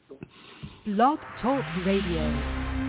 Blog Talk Radio.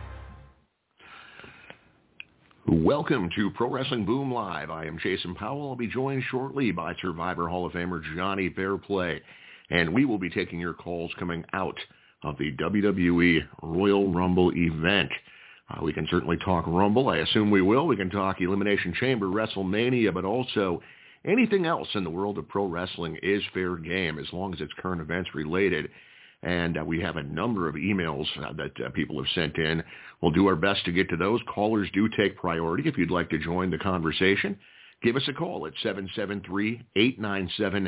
Welcome to Pro Wrestling Boom Live. I am Jason Powell. I'll be joined shortly by Survivor Hall of Famer Johnny Fairplay, and we will be taking your calls coming out of the WWE Royal Rumble event. We can certainly talk Rumble. I assume we will. We can talk Elimination Chamber, WrestleMania, but also anything else in the world of pro wrestling is fair game as long as it's current events related. And we have a number of emails that people have sent in. We'll do our best to get to those. Callers do take priority. If you'd like to join the conversation, give us a call at 773-897-6321.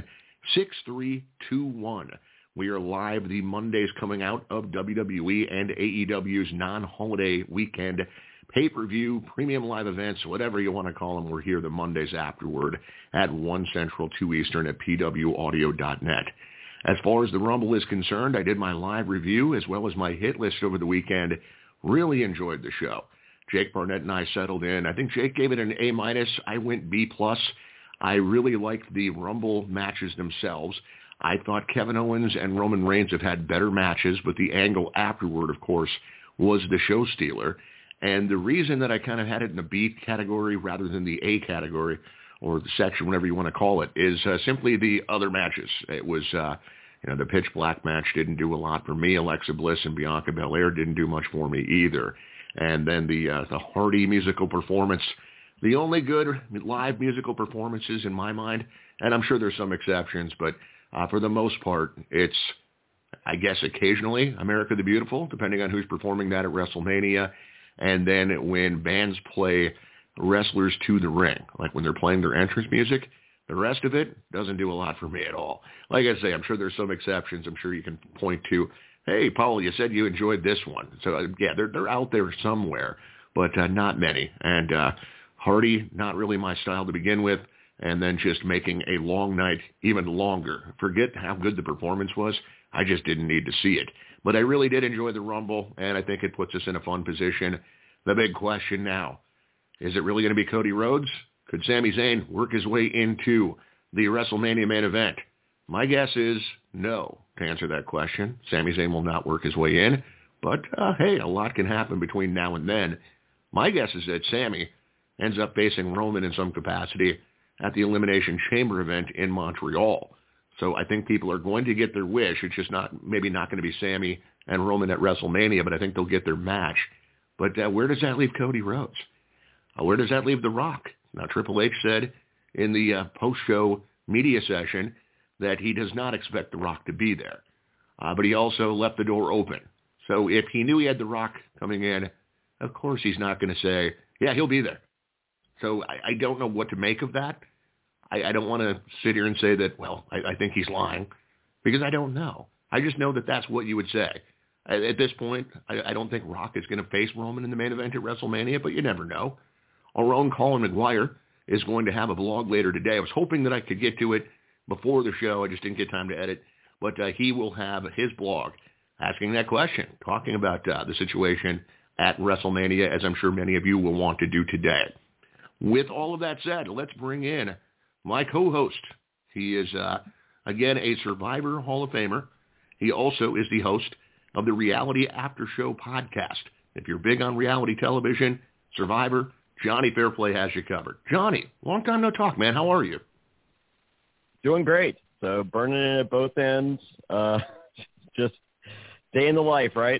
We are live the Mondays coming out of WWE and AEW's non-holiday weekend pay-per-view, premium live events, whatever you want to call them. We're here the Mondays afterward at 1 Central, 2 Eastern at pwaudio.net. As far as the Rumble is concerned, I did my live review as well as my hit list over the weekend. Really enjoyed the show. Jake Barnett and I settled in. I think Jake gave it an A-. I went B+. I really liked the Rumble matches themselves. I thought Kevin Owens and Roman Reigns have had better matches, but the angle afterward, of course, was the show stealer. And the reason that I kind of had it in the B category rather than the A category, or the section, whatever you want to call it, is simply the other matches. It was, the Pitch Black match didn't do a lot for me. Alexa Bliss and Bianca Belair didn't do much for me either. And then the Hardy musical performance, the only good live musical performances in my mind, and I'm sure there's some exceptions, but for the most part, it's, I guess, occasionally America the Beautiful, depending on who's performing that at WrestleMania. And then when bands play wrestlers to the ring, like when they're playing their entrance music, the rest of it doesn't do a lot for me at all. Like I say, I'm sure there's some exceptions. I'm sure you can point to, hey, Paul, you said you enjoyed this one. So, yeah, they're out there somewhere, but not many. And Hardy, not really my style to begin with, and then just making a long night even longer. Forget how good the performance was. I just didn't need to see it. But I really did enjoy the Rumble, and I think it puts us in a fun position. The big question now, is it really going to be Cody Rhodes? Could Sami Zayn work his way into the WrestleMania main event? My guess is no, to answer that question. Sami Zayn will not work his way in, but hey, a lot can happen between now and then. My guess is that Sami ends up facing Roman in some capacity at the Elimination Chamber event in Montreal. So I think people are going to get their wish. It's just maybe not going to be Sami and Roman at WrestleMania, but I think they'll get their match. But where does that leave Cody Rhodes? Where does that leave The Rock? Now, Triple H said in the post-show media session that he does not expect The Rock to be there. But he also left the door open. So if he knew he had The Rock coming in, of course he's not going to say, yeah, he'll be there. So I don't know what to make of that. I don't want to sit here and say that, well, I think he's lying, because I don't know. I just know that that's what you would say. At this point, I don't think Rock is going to face Roman in the main event at WrestleMania, but you never know. Our own Colin McGuire is going to have a vlog later today. I was hoping that I could get to it before the show. I just didn't get time to edit. But he will have his blog asking that question, talking about the situation at WrestleMania, as I'm sure many of you will want to do today. With all of that said, let's bring in my co-host. He is, again, a Survivor Hall of Famer. He also is the host of the Reality After Show podcast. If you're big on reality television, Survivor, Johnny Fairplay has you covered. Johnny, long time no talk, man. How are you? Doing great. So burning it at both ends. Just day in the life, right?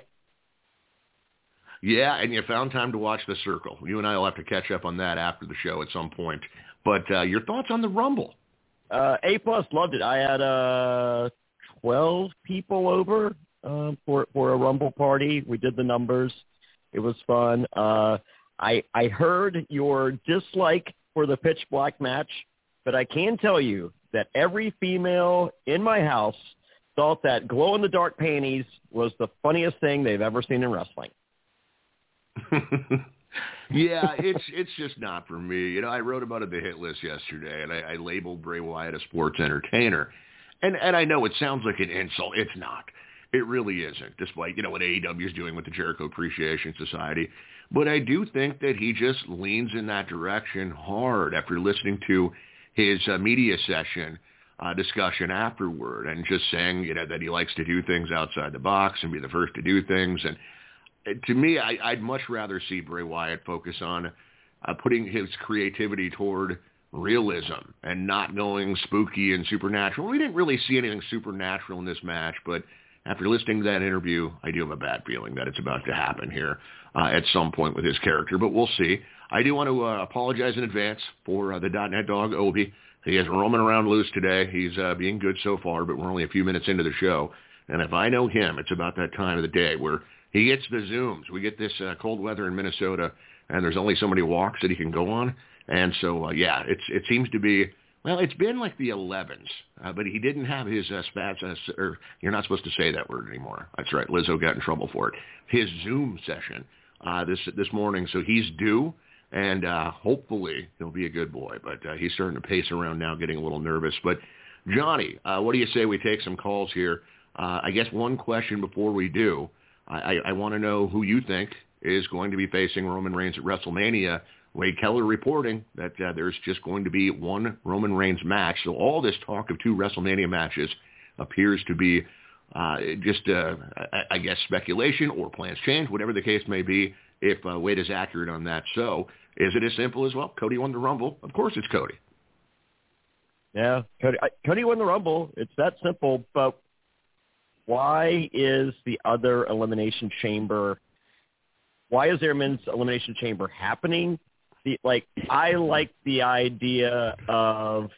Yeah, and you found time to watch The Circle. You and I will have to catch up on that after the show at some point. But your thoughts on the Rumble? A+, loved it. I had 12 people over for a Rumble party. We did the numbers. It was fun. I heard your dislike for the Pitch Black match, but I can tell you that every female in my house thought that glow-in-the-dark panties was the funniest thing they've ever seen in wrestling. Yeah, it's just not for me. You know, I wrote about it in the hit list yesterday, and I labeled Bray Wyatt a sports entertainer. And I know it sounds like an insult. It's not. It really isn't, despite, what AEW is doing with the Jericho Appreciation Society. But I do think that he just leans in that direction hard after listening to his media session discussion afterward, and just saying, that he likes to do things outside the box and be the first to do things. And to me, I'd much rather see Bray Wyatt focus on putting his creativity toward realism and not going spooky and supernatural. We didn't really see anything supernatural in this match, but after listening to that interview, I do have a bad feeling that it's about to happen here at some point with his character, but we'll see. I do want to apologize in advance for the .NET dog, Obi. He is roaming around loose today. He's being good so far, but we're only a few minutes into the show. And if I know him, it's about that time of the day where he gets the Zooms. We get this cold weather in Minnesota, and there's only so many walks that he can go on. And so, it seems to be, well, it's been like the 11s, but he didn't have his spats, or you're not supposed to say that word anymore. That's right. Lizzo got in trouble for it. His Zoom session this morning, so he's due. And hopefully he'll be a good boy. But he's starting to pace around now, getting a little nervous. But, Johnny, what do you say we take some calls here? I guess one question before we do. I want to know who you think is going to be facing Roman Reigns at WrestleMania. Wade Keller reporting that there's just going to be one Roman Reigns match. So all this talk of 2 WrestleMania matches appears to be just, I guess, speculation or plans change, whatever the case may be, if Wade is accurate on that. So is it as simple as, well, Cody won the Rumble? Of course it's Cody. Yeah, Cody won the Rumble. It's that simple. But why is the other Elimination Chamber, why is there a men's Elimination Chamber happening? I like the idea of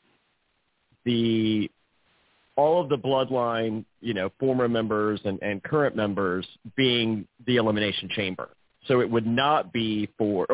all of the Bloodline, former members and current members being the Elimination Chamber. So it would not be for.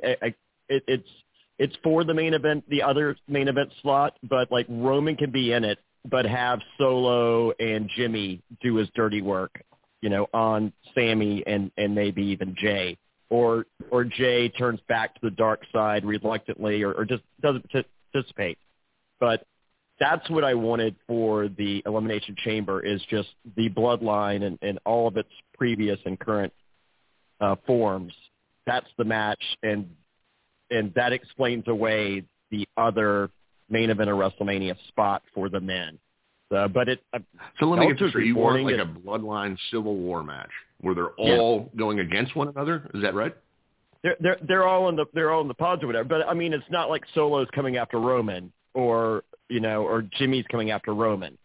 It's for the main event, the other main event slot, but like Roman can be in it, but have Solo and Jimmy do his dirty work, on Sammy and maybe even Jay, or Jay turns back to the dark side reluctantly, or just doesn't participate. But that's what I wanted for the Elimination Chamber, is just the Bloodline and all of its previous and current forms. That's the match, and that explains away the other main event of WrestleMania spot for the men. So let me get this straight. You want like a Bloodline Civil War match where they're all going against one another? Is that right? They're all in the pods or whatever. But I mean, it's not like Solo's coming after Roman or Jimmy's coming after Roman.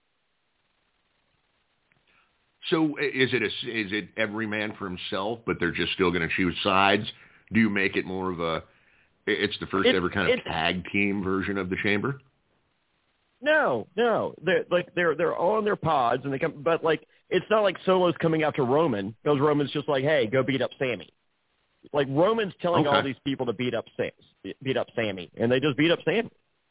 So is it every man for himself, but they're just still going to choose sides? Do you make it more of it's the first ever kind of tag team version of the Chamber? No. They're all in their pods, and they come, but like it's not like Solo's coming after Roman, because Roman's just like, hey, go beat up Sammy. Like Roman's telling all these people to beat up Sammy, and they just beat up Sammy.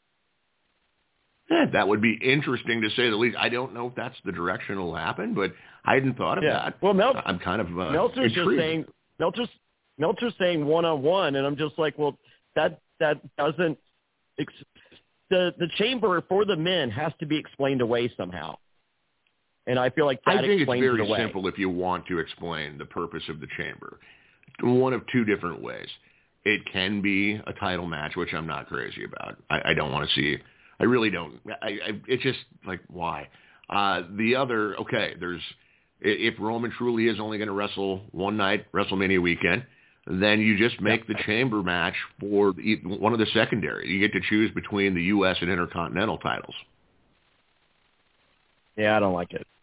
Yeah, that would be interesting to say the least. I don't know if that's the direction it'll happen, but I hadn't thought of that. Well, I'm kind of Meltzer's just saying Meltzer's saying one-on-one, and I'm just like, well, that doesn't the Chamber for the men has to be explained away somehow, and I feel like that explains it away. I think it's very simple if you want to explain the purpose of the Chamber. One of 2 different ways. It can be a title match, which I'm not crazy about. I don't want to see. I really don't. It's just like, why? The other, if Roman truly is only going to wrestle one night, WrestleMania weekend, then you just make the Chamber match for one of the secondary. You get to choose between the U.S. and Intercontinental titles. Yeah, I don't like it.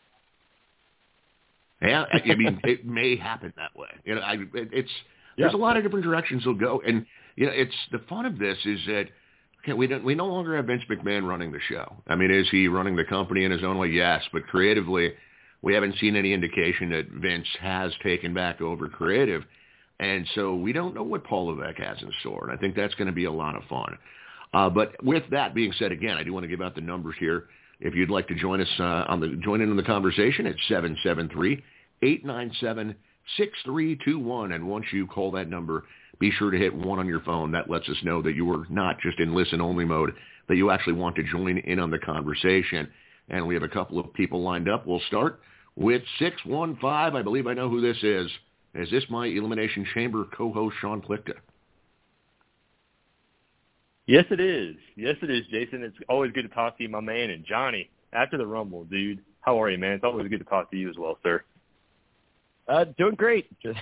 Yeah, I mean, it may happen that way. There's a lot of different directions they'll go, and it's the fun of this is that we no longer have Vince McMahon running the show. I mean, is he running the company in his own way? Yes, but creatively, we haven't seen any indication that Vince has taken back over creative, and so we don't know what Paul Levesque has in store, and I think that's going to be a lot of fun. But with that being said, again, I do want to give out the numbers here. If you'd like to join us join in on the conversation, it's 773-897-6321, and once you call that number, be sure to hit 1 on your phone. That lets us know that you are not just in listen-only mode, that you actually want to join in on the conversation. And we have a couple of people lined up. We'll start with 615. I believe I know who this is. Is this my Elimination Chamber co-host, Sean Plichta? Yes, it is. Yes, it is, Jason. It's always good to talk to you, my man. And Johnny, after the Rumble, dude, how are you, man? It's always good to talk to you as well, sir. Doing great. Just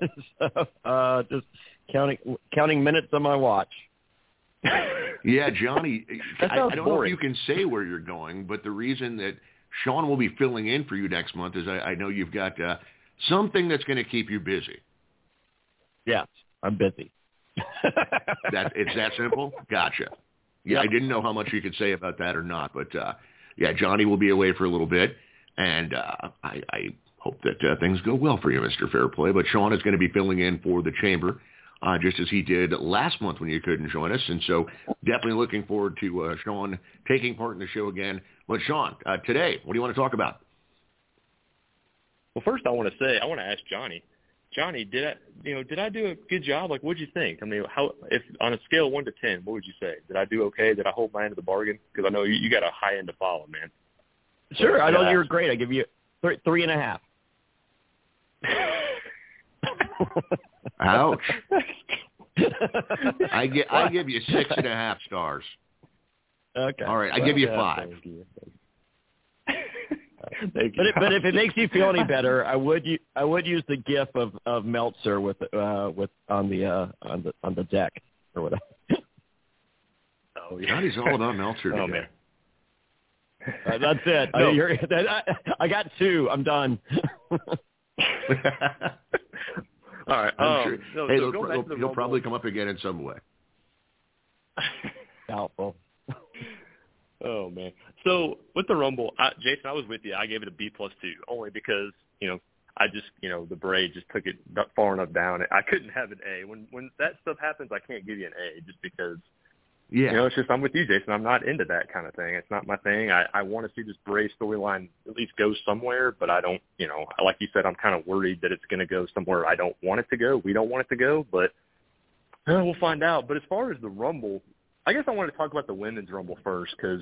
counting minutes on my watch. Yeah, Johnny, I don't know if boring. you can say where you're going, but the reason that Sean will be filling in for you next month is I know you've got something that's going to keep you busy. Yes, I'm busy. It's that simple? Gotcha. Yeah, I didn't know how much you could say about that or not, but yeah, Johnny will be away for a little bit, and I hope that things go well for you, Mr. Fairplay. But Sean is going to be filling in for the Chamber, just as he did last month when you couldn't join us, and so definitely looking forward to Sean taking part in the show again. But Sean, today, what do you want to talk about? Well, first I want to ask Johnny. Johnny, did I do a good job? Like, what'd you think? I mean, if on a scale of 1 to 10, what would you say? Did I do okay? Did I hold my end of the bargain? Because I know you got a high end to follow, man. Sure, I know you were great. I give you 3.5. Ouch. I give you 6.5 stars. Okay. All right, I give you 5. But if it makes you feel any better, I would use the GIF of Meltzer with on the deck or whatever. Oh, yeah. Johnny's all about Meltzer. Oh man. That's it. No. I got 2. I'm done. All right. I'm sure. Hey, so he'll probably come up again in some way. Doubtful. Oh man. So with the Rumble, Jason, I was with you. I gave it a B+2 only because I just the braid just took it far enough down. I couldn't have an A. When that stuff happens, I can't give you an A just because. Yeah. It's just I'm with you, Jason. I'm not into that kind of thing. It's not my thing. I want to see this Bray storyline at least go somewhere, but I don't, like you said, I'm kind of worried that it's going to go somewhere I don't want it to go. We don't want it to go, but we'll find out. But as far as the Rumble, I guess I want to talk about the Women's Rumble first because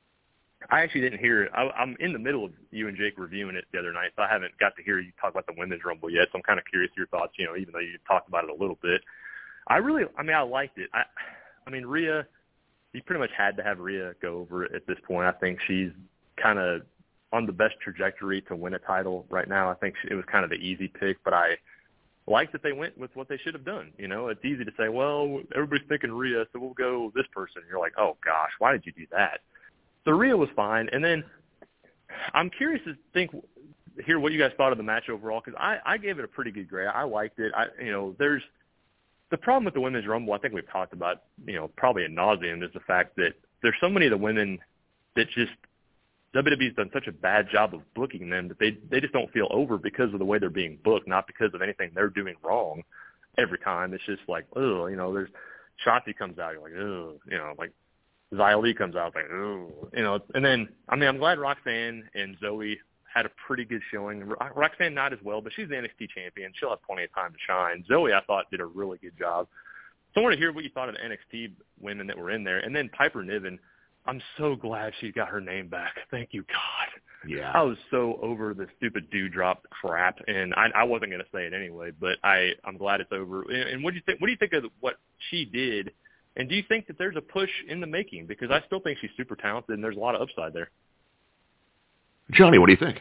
I actually didn't hear it. I'm in the middle of you and Jake reviewing it the other night, so I haven't got to hear you talk about the Women's Rumble yet, so I'm kind of curious your thoughts, even though you talked about it a little bit. I liked it. I mean, Rhea, you pretty much had to have Rhea go over it at this point. I think she's kind of on the best trajectory to win a title right now. I think it was kind of the easy pick, but I like that they went with what they should have done. It's easy to say, well, everybody's thinking Rhea, so we'll go this person. And you're like, oh, gosh, why did you do that? So Rhea was fine. And then I'm curious to hear what you guys thought of the match overall because I gave it a pretty good grade. I liked it. There's – the problem with the Women's Rumble, I think we've talked about, probably ad nauseum, is the fact that there's so many of the women that just WWE's done such a bad job of booking them that they just don't feel over because of the way they're being booked, not because of anything they're doing wrong every time. It's just like, there's Shotzi comes out, you're like, like Xia Li comes out, like, and then, I'm glad Roxanne and Zoe had a pretty good showing. Roxanne not as well, but she's the NXT champion. She'll have plenty of time to shine. Zoe, I thought, did a really good job. So I want to hear what you thought of the NXT women that were in there. And then Piper Niven, I'm so glad she got her name back. Thank you, God. Yeah. I was so over the stupid dewdrop crap, and I wasn't going to say it anyway, but I'm glad it's over. And what do you think? What do you think of what she did? And do you think that there's a push in the making? Because I still think she's super talented, and there's a lot of upside there. Johnny, what do you think?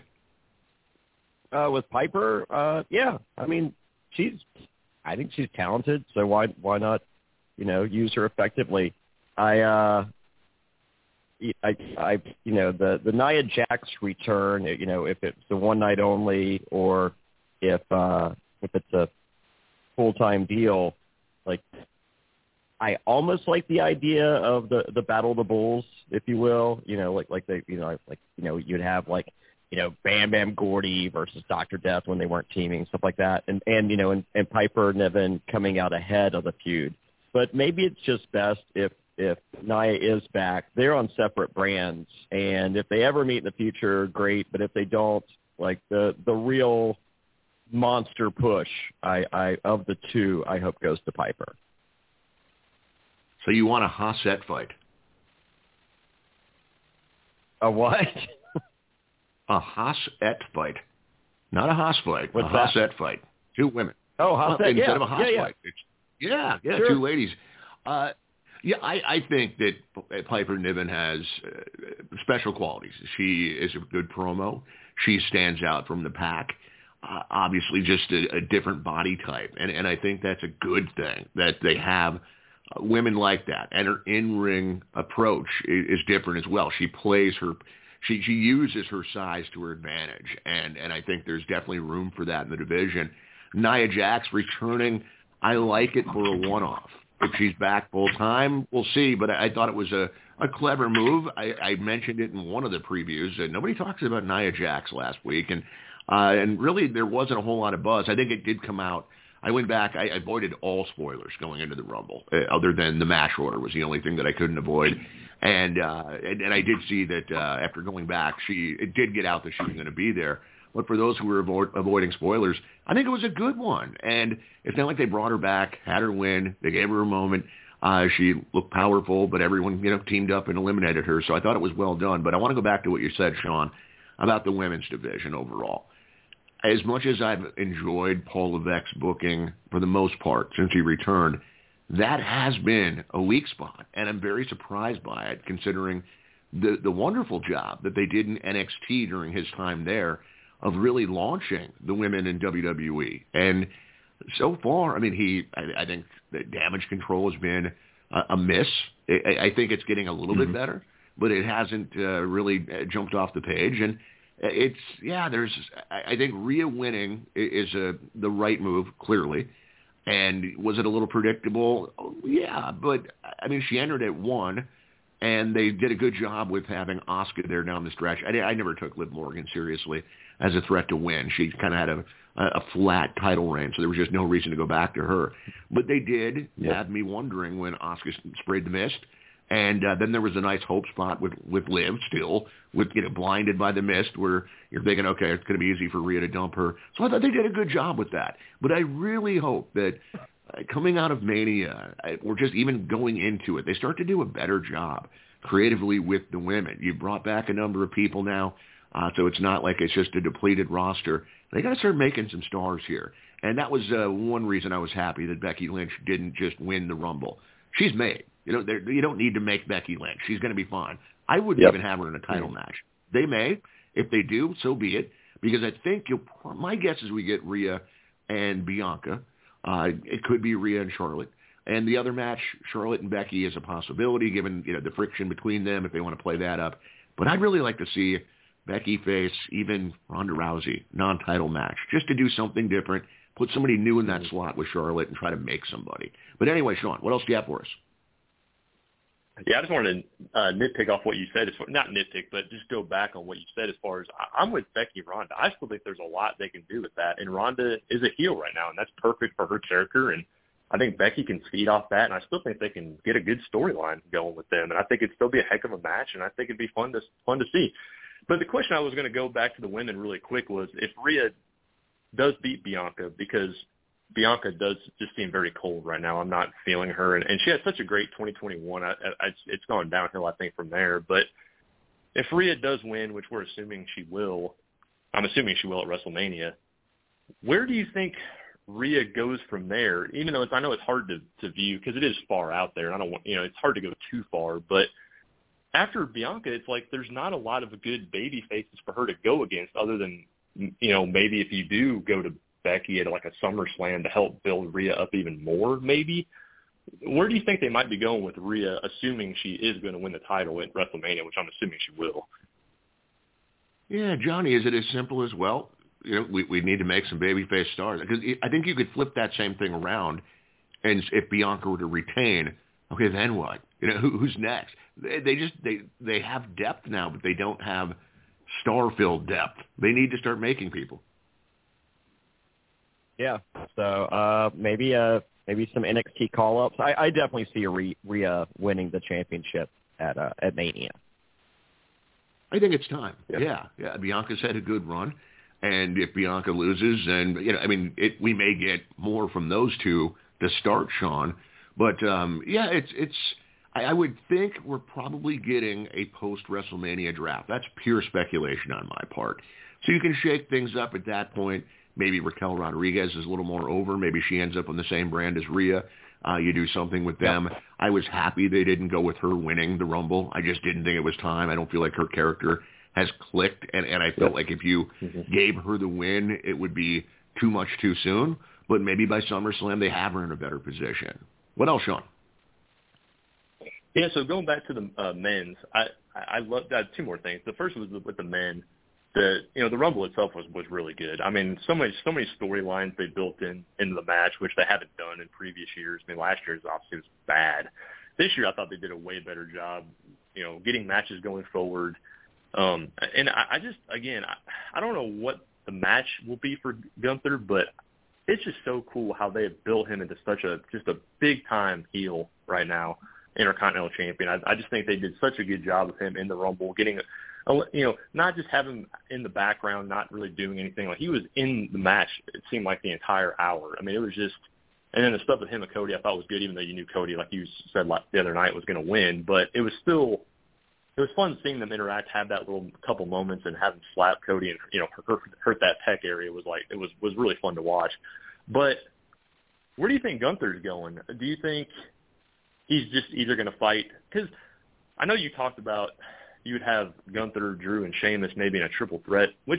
With Piper, yeah. I mean, I think she's talented, so why not, use her effectively? The Nia Jax return, if it's a one night only or if it's a full-time deal, like I almost like the idea of the Battle of the Bulls, if you will, you'd have like, Bam Bam Gordy versus Dr. Death when they weren't teaming, stuff like that. And Piper Niven coming out ahead of the feud. But maybe it's just best if Nia is back, they're on separate brands. And if they ever meet in the future, great. But if they don't, like the real monster push of the two, I hope goes to Piper. So you want a Hassett fight? A what? A Hassett fight. Not a Haas fight. What's a that? Hassett fight. 2 women. Oh, Hassett, instead yeah. of a Haas fight. Yeah, sure. 2 ladies. Yeah, I think that Piper Niven has special qualities. She is a good promo. She stands out from the pack. Obviously, just a different body type, and I think that's a good thing that they have women like that. And her in-ring approach is different as well. She plays her, she uses her size to her advantage, and I think there's definitely room for that in the division. Nia Jax returning, I like it for a one-off. If she's back full time, we'll see. But I thought it was a clever move. I mentioned it in one of the previews. Nobody talks about Nia Jax last week, and really there wasn't a whole lot of buzz. I think it did come out. I went back. I avoided all spoilers going into the Rumble, other than the match order was the only thing that I couldn't avoid. And I did see that after going back, it did get out that she was going to be there. But for those who were avoiding spoilers, I think it was a good one. And it's not like they brought her back, had her win. They gave her a moment. She looked powerful, but everyone, teamed up and eliminated her. So I thought it was well done. But I want to go back to what you said, Sean, about the women's division overall. As much as I've enjoyed Paul Levesque's booking for the most part since he returned, that has been a weak spot. And I'm very surprised by it, considering the wonderful job that they did in NXT during his time there of really launching the women in WWE. And so far, I think that Damage Control has been a miss. I think it's getting a little bit better, but it hasn't really jumped off the page. And I think Rhea winning is the right move, clearly. And was it a little predictable? Yeah, but she entered at 1. And they did a good job with having Asuka there down the stretch. I never took Liv Morgan seriously as a threat to win. She kind of had a flat title reign, so there was just no reason to go back to her. But they did have me wondering when Asuka sprayed the mist. And then there was a nice hope spot with Liv still, with blinded by the mist, where you're thinking, okay, it's going to be easy for Rhea to dump her. So I thought they did a good job with that. But I really hope that coming out of Mania, or just even going into it, they start to do a better job creatively with the women. You brought back a number of people now, so it's not like it's just a depleted roster. They got to start making some stars here. And that was one reason I was happy that Becky Lynch didn't just win the Rumble. She's made. You don't need to make Becky Lynch. She's going to be fine. I wouldn't even have her in a title match. They may. If they do, so be it. Because I think my guess is we get Rhea and Bianca. It could be Rhea and Charlotte. And the other match, Charlotte and Becky, is a possibility, given the friction between them, if they want to play that up. But I'd really like to see Becky face even Ronda Rousey, non-title match, just to do something different, put somebody new in that slot with Charlotte and try to make somebody. But anyway, Sean, what else do you have for us? Yeah, I just wanted to nitpick off what you said. Not nitpick, but just go back on what you said as far as I'm with Becky and Ronda. I still think there's a lot they can do with that. And Ronda is a heel right now, and that's perfect for her character. And I think Becky can feed off that, and I still think they can get a good storyline going with them. And I think it'd still be a heck of a match, and I think it'd be fun to see. But the question I was going to go back to the women really quick was if Rhea does beat Bianca, because Bianca does just seem very cold right now. I'm not feeling her, and she had such a great 2021. It's gone downhill, I think, from there. But if Rhea does win, which we're assuming she will, I'm assuming she will at WrestleMania, where do you think Rhea goes from there? Even though I know it's hard to view because it is far out there, and I don't want it's hard to go too far. But after Bianca, it's like there's not a lot of good baby faces for her to go against, other than maybe if you do go to Becky at like a SummerSlam to help build Rhea up even more, maybe. Where do you think they might be going with Rhea, assuming she is going to win the title at WrestleMania, which I'm assuming she will? Yeah, Johnny, is it as simple as, well, we need to make some babyface stars? Because I think you could flip that same thing around, and if Bianca were to retain, okay, then what? Who's next? They have depth now, but they don't have star-filled depth. They need to start making people. Yeah, so maybe some NXT call-ups. I definitely see Rhea winning the championship at Mania. I think it's time. Yeah. Bianca's had a good run, and if Bianca loses, then we may get more from those two to start, Sean. But I would think we're probably getting a post-WrestleMania draft. That's pure speculation on my part. So you can shake things up at that point. Maybe Raquel Rodriguez is a little more over. Maybe she ends up on the same brand as Rhea. You do something with them. Yep. I was happy they didn't go with her winning the Rumble. I just didn't think it was time. I don't feel like her character has clicked, and I felt like if you gave her the win, it would be too much too soon. But maybe by SummerSlam, they have her in a better position. What else, Sean? Yeah, so going back to the men's, I love that. Two more things. The first was with the men. The Rumble itself was really good. I mean, so many storylines they built into the match, which they haven't done in previous years. I mean, last year's obviously was bad. This year, I thought they did a way better job, getting matches going forward. And I just, again, I don't know what the match will be for Gunther, but it's just so cool how they have built him into just a big time heel right now, Intercontinental Champion. I just think they did such a good job of him in the Rumble, getting not just having him in the background, not really doing anything. Like, he was in the match, it seemed like the entire hour. I mean, it was just, and then the stuff with him and Cody I thought was good, even though you knew Cody, like you said the other night, was going to win. But it was fun seeing them interact, have that little couple moments, and have him slap Cody and hurt that pec area. It was really fun to watch. But where do you think Gunther's going? Do you think he's just either going to fight? Because I know you talked about you would have Gunther, Drew, and Sheamus maybe in a triple threat, which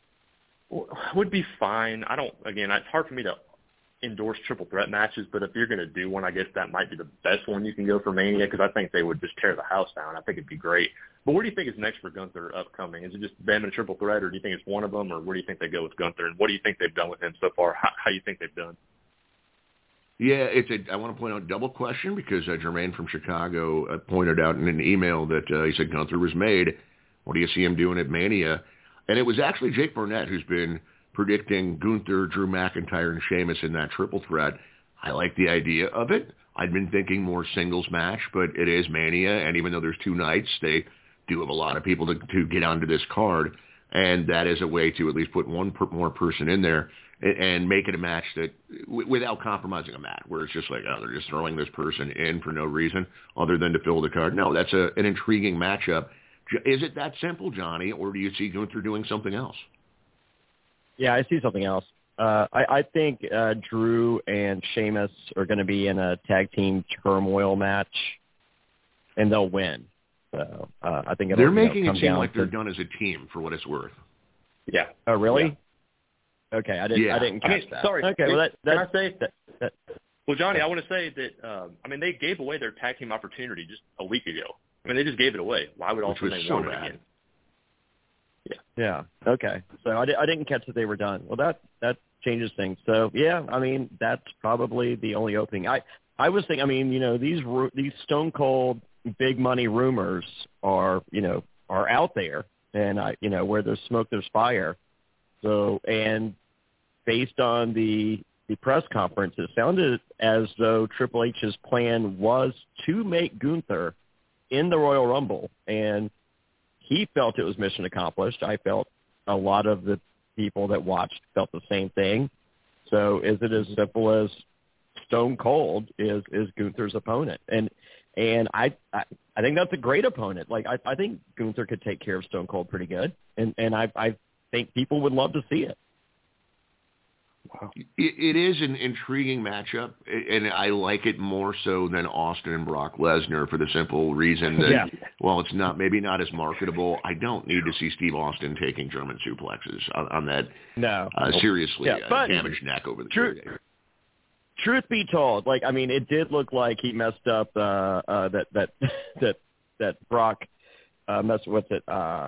would be fine. It's hard for me to endorse triple threat matches, but if you're going to do one, I guess that might be the best one you can go for Mania, because I think they would just tear the house down. I think it'd be great. But what do you think is next for Gunther upcoming? Is it just them in a triple threat, or do you think it's one of them, or where do you think they go with Gunther, and what do you think they've done with him so far? How do you think they've done? Yeah, I want to point out a double question, because Jermaine from Chicago pointed out in an email that he said Gunther was made. What do you see him doing at Mania? And it was actually Jake Burnett who's been predicting Gunther, Drew McIntyre, and Sheamus in that triple threat. I like the idea of it. I'd been thinking more singles match, but it is Mania, and even though there's two nights, they do have a lot of people to get onto this card, and that is a way to at least put one more person in there and make it a match that without compromising a match, where it's just like, they're just throwing this person in for no reason other than to fill the card. No, that's an intriguing matchup. Is it that simple, Johnny, or do you see Gunther doing something else? Yeah, I see something else. I think Drew and Sheamus are going to be in a tag team turmoil match, and they'll win. So I think they're making it seem like they're done as a team, for what it's worth. Yeah. Oh, really? Yeah. Okay, I didn't catch that. Sorry. Okay, well, can I say that? Well, Johnny, I want to say that they gave away their tag team opportunity just a week ago. They just gave it away. Why would also they want it again? Yeah. Okay. So I didn't catch that they were done. Well, that changes things. So yeah, that's probably the only opening. I was thinking. These Stone Cold big money rumors are out there, and where there's smoke, there's fire. So, and based on the press conference, it sounded as though Triple H's plan was to make Gunther in the Royal Rumble, and he felt it was mission accomplished. I felt a lot of the people that watched felt the same thing. So is it as simple as Stone Cold is Gunther's opponent? And I think that's a great opponent. Like, I think Gunther could take care of Stone Cold pretty good, and I think people would love to see it. Wow. It is an intriguing matchup, and I like it more so than Austin and Brock Lesnar for the simple reason that, while it's maybe not as marketable, I don't need to see Steve Austin taking German suplexes on that seriously damaged neck over the year. Truth be told, it did look like he messed up that Brock messed with it.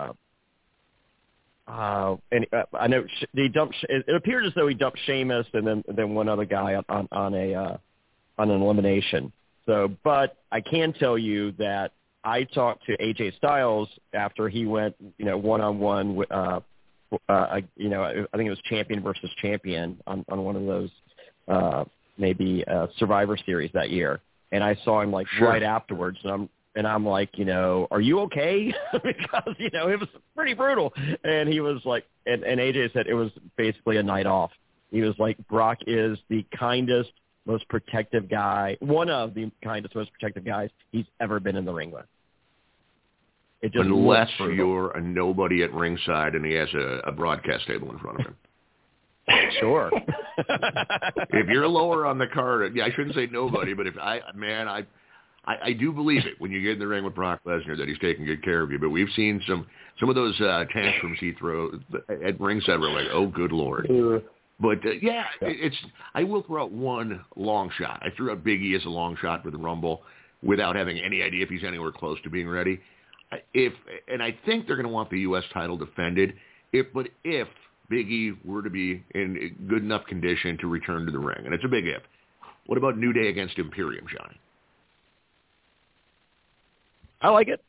And I know he dumped. It appeared as though he dumped Sheamus and then one other guy on an elimination. So, but I can tell you that I talked to AJ Styles after he went, one-on-one with, I think it was champion versus champion on one of those maybe Survivor Series that year, and I saw him right afterwards, and I'm like, are you okay? Because, it was pretty brutal. And he was like, and AJ said it was basically a night off. He was like, Brock is the kindest, most protective guy, one of the kindest, most protective guys he's ever been in the ring with. It just Unless you're a nobody at ringside and he has a broadcast table in front of him. Sure. If you're lower on the card, I shouldn't say nobody, but if I do believe it when you get in the ring with Brock Lesnar that he's taking good care of you. But we've seen some of those tantrums he throws at ringside. We're like, oh, good Lord. But, I will throw out one long shot. I threw out Big E as a long shot for the Rumble without having any idea if he's anywhere close to being ready. And I think they're going to want the U.S. title defended, if Big E were to be in good enough condition to return to the ring. And it's a big if. What about New Day against Imperium, Johnny? I like it.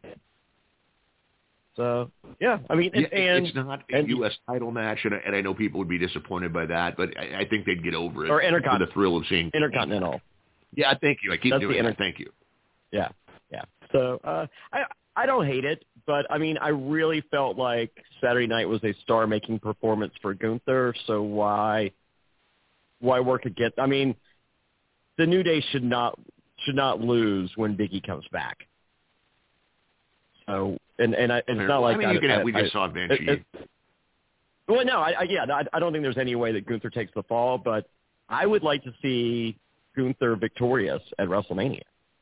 So, yeah, I mean, it's not a U.S. title match, and I know people would be disappointed by that, but I think they'd get over it. Or for the thrill of seeing Intercontinental. Yeah, thank you. I keep doing it. Thank you. Yeah. So, I don't hate it, but, I mean, I really felt like Saturday night was a star-making performance for Gunther, so why work against? I mean, the New Day should not lose when Big E comes back. So, and it's not like we just saw Banshee. Well, no, I don't think there's any way that Gunther takes the fall, but I would like to see Gunther victorious at WrestleMania.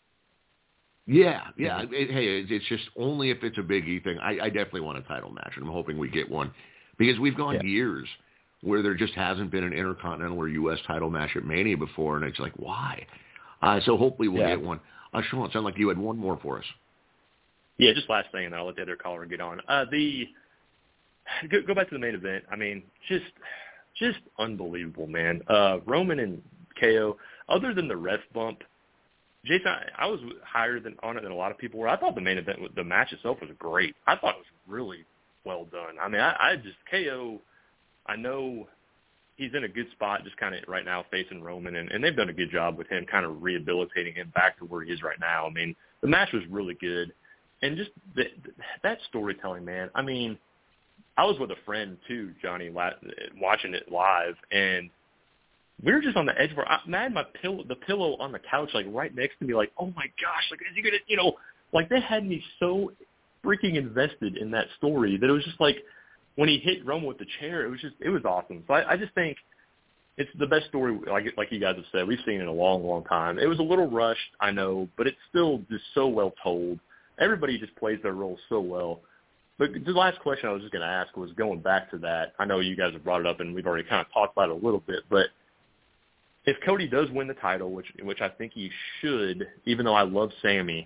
Yeah. It's just only if it's a Big E thing. I definitely want a title match, and I'm hoping we get one because we've gone years where there just hasn't been an Intercontinental or U.S. title match at Mania before, and it's like, why? So hopefully we'll get one. Sean, it sounded like you had one more for us. Yeah, just last thing, and I'll let the other caller get on. Go back to the main event. I mean, just unbelievable, man. Roman and KO, other than the ref bump, Jason, I was higher on it than a lot of people were. I thought the main event, the match itself was great. I thought it was really well done. I mean, I just, KO, I know he's in a good spot just kind of right now facing Roman, and they've done a good job with him kind of rehabilitating him back to where he is right now. I mean, the match was really good. And just that storytelling, man. I mean, I was with a friend too, Johnny, watching it live, and we were just on the edge of I had the pillow on the couch, like right next to me, like, oh my gosh, like is he gonna, like they had me so freaking invested in that story that it was just like when he hit Roman with the chair, it was awesome. So I just think it's the best story, like you guys have said, we've seen in a long, long time. It was a little rushed, I know, but it's still just so well told. Everybody just plays their role so well. But the last question I was just going to ask was going back to that. I know you guys have brought it up, and we've already kind of talked about it a little bit. But if Cody does win the title, which I think he should, even though I love Sammy,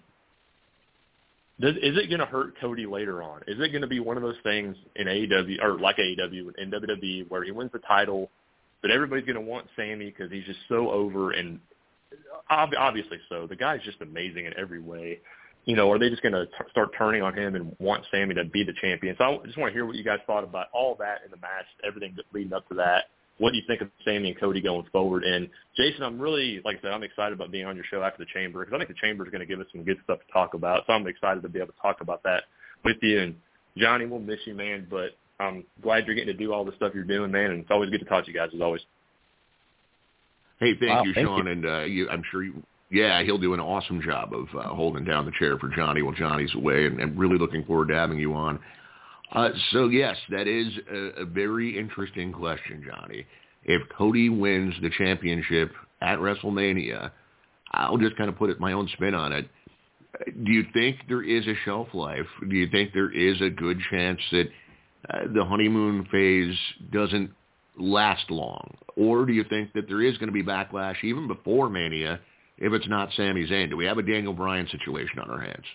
is it going to hurt Cody later on? Is it going to be one of those things in AEW, or like AEW in WWE, where he wins the title, but everybody's going to want Sammy because he's just so over, and obviously so. The guy's just amazing in every way. Are they just going to start turning on him and want Sammy to be the champion? So I just want to hear what you guys thought about all that in the match, everything that's leading up to that. What do you think of Sammy and Cody going forward? And, Jason, I'm really, like I said, I'm excited about being on your show after the Chamber because I think the Chamber is going to give us some good stuff to talk about. So I'm excited to be able to talk about that with you. And, Johnny, we'll miss you, man, but I'm glad you're getting to do all the stuff you're doing, man, and it's always good to talk to you guys as always. Hey, thank you, Sean, and I'm sure you – yeah, he'll do an awesome job of holding down the chair for Johnny while Johnny's away, and really looking forward to having you on. So, yes, that is a very interesting question, Johnny. If Cody wins the championship at WrestleMania, I'll just kind of put my own spin on it. Do you think there is a shelf life? Do you think there is a good chance that the honeymoon phase doesn't last long? Or do you think that there is going to be backlash even before Mania if it's not Sami Zayn? Do we have a Daniel Bryan situation on our hands?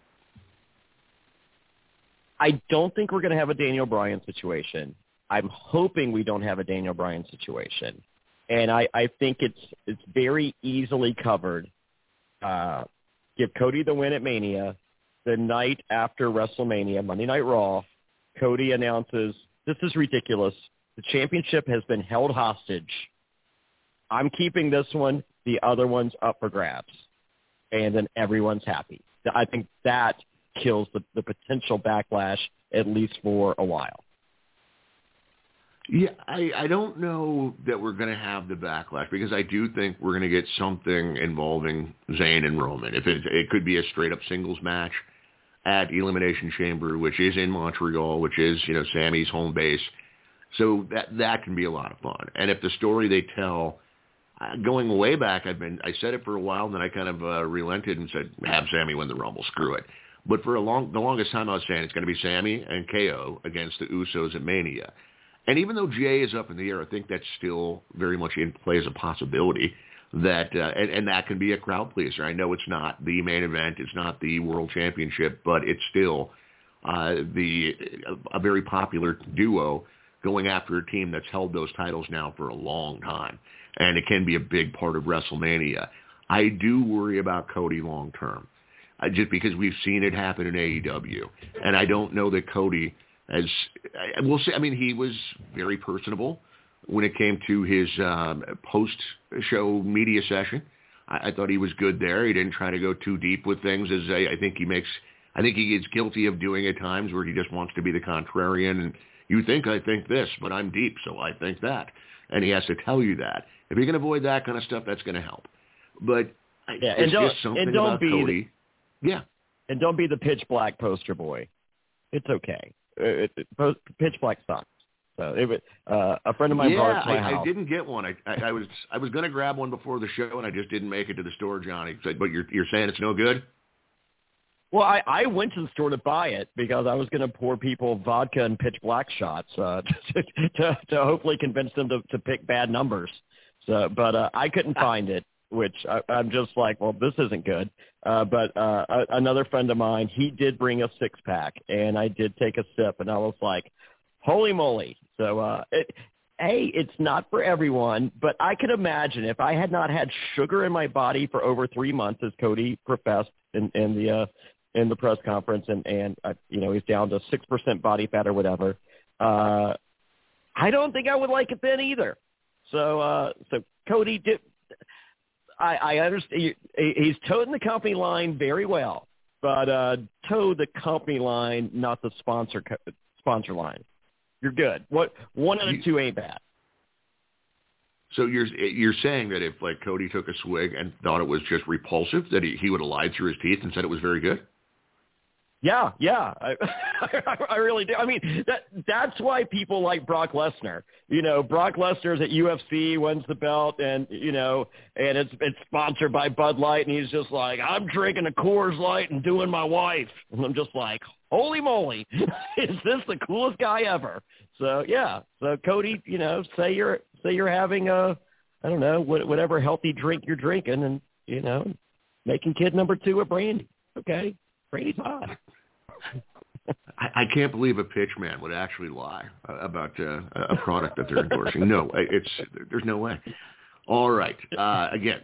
I don't think we're going to have a Daniel Bryan situation. I'm hoping we don't have a Daniel Bryan situation. And I think it's very easily covered. Give Cody the win at Mania. The night after WrestleMania, Monday Night Raw, Cody announces, this is ridiculous. The championship has been held hostage. I'm keeping this one. The other one's up for grabs. And then everyone's happy. I think that kills the potential backlash, at least for a while. Yeah, I don't know that we're going to have the backlash because I do think we're going to get something involving Zayn and Roman. If it could be a straight-up singles match at Elimination Chamber, which is in Montreal, which is, Sammy's home base. So that can be a lot of fun. And if the story they tell, going way back, I said it for a while, and then I kind of relented and said, have Sammy win the Rumble, screw it. But for the longest time I was saying it's going to be Sammy and KO against the Usos at Mania. And even though Jay is up in the air, I think that's still very much in play as a possibility. That and that can be a crowd pleaser. I know it's not the main event, it's not the World Championship, but it's still a very popular duo going after a team that's held those titles now for a long time, and it can be a big part of WrestleMania. I do worry about Cody long term, just because we've seen it happen in AEW, and I don't know that Cody, we'll say, I mean, he was very personable when it came to his post-show media session. I thought he was good there. He didn't try to go too deep with things, as I think he gets guilty of doing at times, where he just wants to be the contrarian, and you think I think this, but I'm deep, so I think that. And he has to tell you that. If you can avoid that kind of stuff, that's going to help. But it's just something about Cody. And don't be the Pitch Black poster boy. It's okay. Pitch Black sucks. So a friend of mine brought it to my house. I didn't get one. I was going to grab one before the show, and I just didn't make it to the store, Johnny. But you're saying it's no good? Well, I went to the store to buy it because I was going to pour people vodka and Pitch Black shots to hopefully convince them to pick bad numbers. So, but I couldn't find it, which I'm just like, well, this isn't good. But another friend of mine, he did bring a 6-pack, and I did take a sip, and I was like, holy moly. So, it's not for everyone, but I could imagine if I had not had sugar in my body for over 3 months, as Cody professed in the press conference, and he's down to 6% body fat or whatever. I don't think I would like it then either. So Cody did. I understand he's toting the company line very well, but toe the company line, not the sponsor line. You're good. One out of two ain't bad. So you're saying that if like Cody took a swig and thought it was just repulsive, that he would have lied through his teeth and said it was very good? Yeah. I really do. I mean, that's why people like Brock Lesnar. Brock Lesnar's at UFC, wins the belt, and and it's sponsored by Bud Light, and he's just like, I'm drinking a Coors Light and doing my wife, and I'm just like, holy moly, is this the coolest guy ever? So yeah. So Cody, say you're having I don't know, whatever healthy drink you're drinking, and making kid number 2 a brandy. Okay, brandy's hot. I can't believe a pitch man would actually lie about a product that they're endorsing. No, there's no way. All right. Again,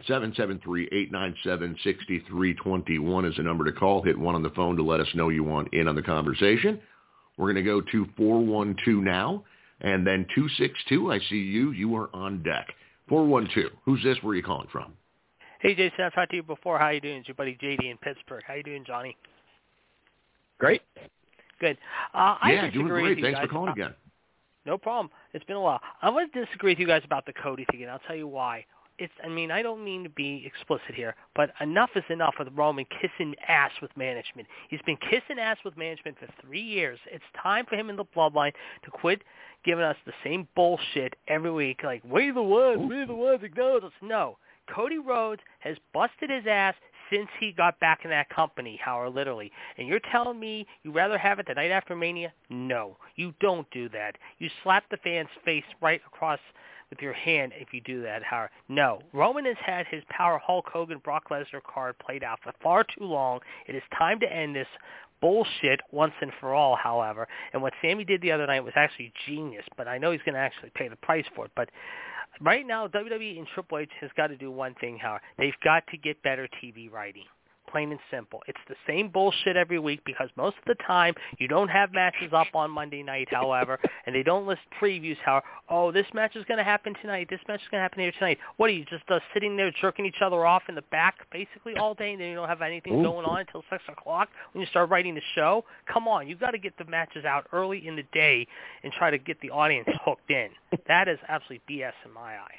773-897-6321 is the number to call. Hit 1 on the phone to let us know you want in on the conversation. We're going to go to 412 now, and then 262. I see you. You are on deck. 412. Who's this? Where are you calling from? Hey, Jason. I've talked to you before. How you doing? It's your buddy JD in Pittsburgh. How you doing, Johnny? Great. Good. Doing great. Thanks for calling again. No problem. It's been a while. I want to disagree with you guys about the Cody thing, and I'll tell you why. I don't mean to be explicit here, but enough is enough with Roman kissing ass with management. He's been kissing ass with management for 3 years. It's time for him in the bloodline to quit giving us the same bullshit every week, like, we're the ones, acknowledge us. No. Cody Rhodes has busted his ass since he got back in that company, Howard, literally. And you're telling me you'd rather have it the night after Mania? No, you don't do that. You slap the fan's face right across with your hand if you do that, Howard. No, Roman has had his power Hulk Hogan, Brock Lesnar card played out for far too long. It is time to end this bullshit once and for all, however. And what Sammy did the other night was actually genius, but I know he's going to actually pay the price for it. But right now, WWE and Triple H has got to do one thing, Howard. They've got to get better TV writing. Plain and simple. It's the same bullshit every week because most of the time you don't have matches up on Monday night, however, and they don't list previews, however. Oh, this match is going to happen tonight. This match is going to happen here tonight. What are you, just sitting there jerking each other off in the back basically all day and then you don't have anything going on until 6 o'clock when you start writing the show? Come on. You've got to get the matches out early in the day and try to get the audience hooked in. That is absolutely BS in my eyes.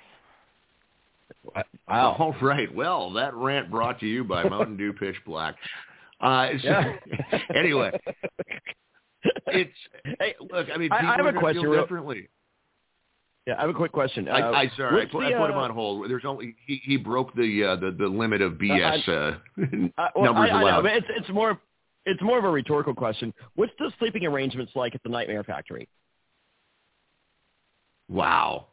Wow. All right. Well, that rant brought to you by Mountain Dew Pitch Black. Anyway, look, I mean, I have a question. Differently. Yeah, I have a quick question. I put him on hold. There's only he broke the limit of BS numbers allowed. I know, it's more of a rhetorical question. What's the sleeping arrangements like at the Nightmare Factory? Wow.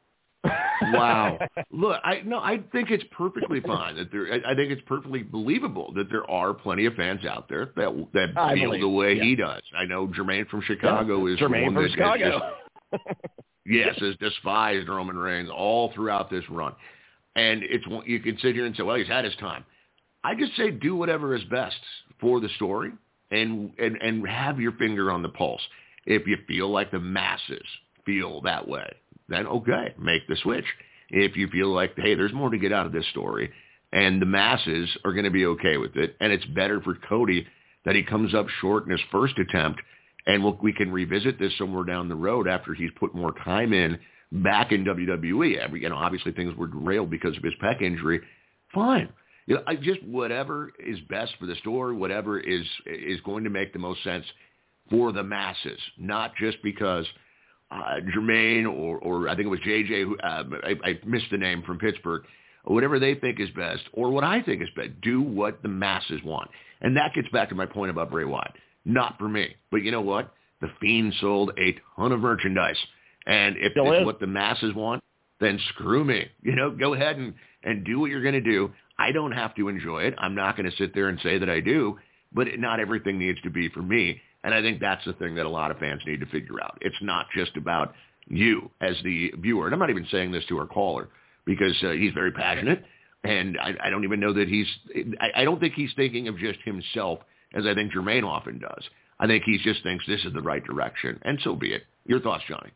Look, I think it's perfectly fine that I think it's perfectly believable that there are plenty of fans out there that feel the way he does. I know Jermaine from Chicago is Jermaine from Chicago. Yes, has despised Roman Reigns all throughout this run. And you can sit here and say, well, he's had his time. I just say do whatever is best for the story and have your finger on the pulse. If you feel like the masses feel that way, then okay, make the switch. If you feel like, hey, there's more to get out of this story and the masses are going to be okay with it, and it's better for Cody that he comes up short in his first attempt, and we can revisit this somewhere down the road after he's put more time in back in WWE. Obviously things were derailed because of his pec injury. Fine. Just whatever is best for the story, whatever is going to make the most sense for the masses, not just because Jermaine or I think it was JJ, who I missed the name, from Pittsburgh, or whatever they think is best, or what I think is best. Do what the masses want. And that gets back to my point about Bray Wyatt. Not for me. But you know what? The Fiend sold a ton of merchandise. And if it's what the masses want, then screw me. Go ahead and do what you're going to do. I don't have to enjoy it. I'm not going to sit there and say that I do, but not everything needs to be for me. And I think that's the thing that a lot of fans need to figure out. It's not just about you as the viewer. And I'm not even saying this to our caller because he's very passionate. And I don't even know that I don't think he's thinking of just himself as I think Jermaine often does. I think he just thinks this is the right direction. And so be it. Your thoughts, Johnny?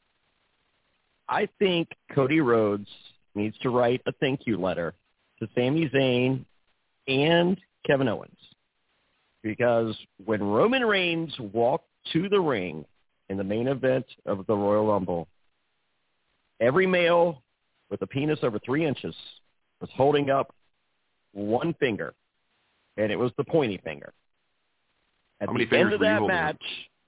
I think Cody Rhodes needs to write a thank you letter to Sami Zayn and Kevin Owens. Because when Roman Reigns walked to the ring in the main event of the Royal Rumble, every male with a penis over 3 inches was holding up one finger, and it was the pointy finger. At the end of that match,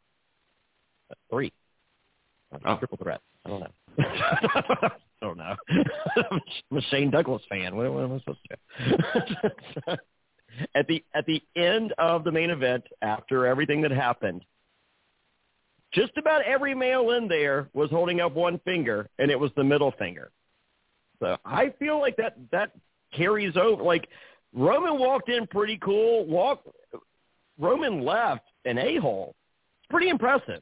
3. Triple threat. I don't know. I don't know. I'm a Shane Douglas fan. What am I supposed to do? At the end of the main event, after everything that happened, just about every male in there was holding up one finger, and it was the middle finger. So I feel like that carries over. Like, Roman walked in pretty cool. Roman left an a-hole. It's pretty impressive.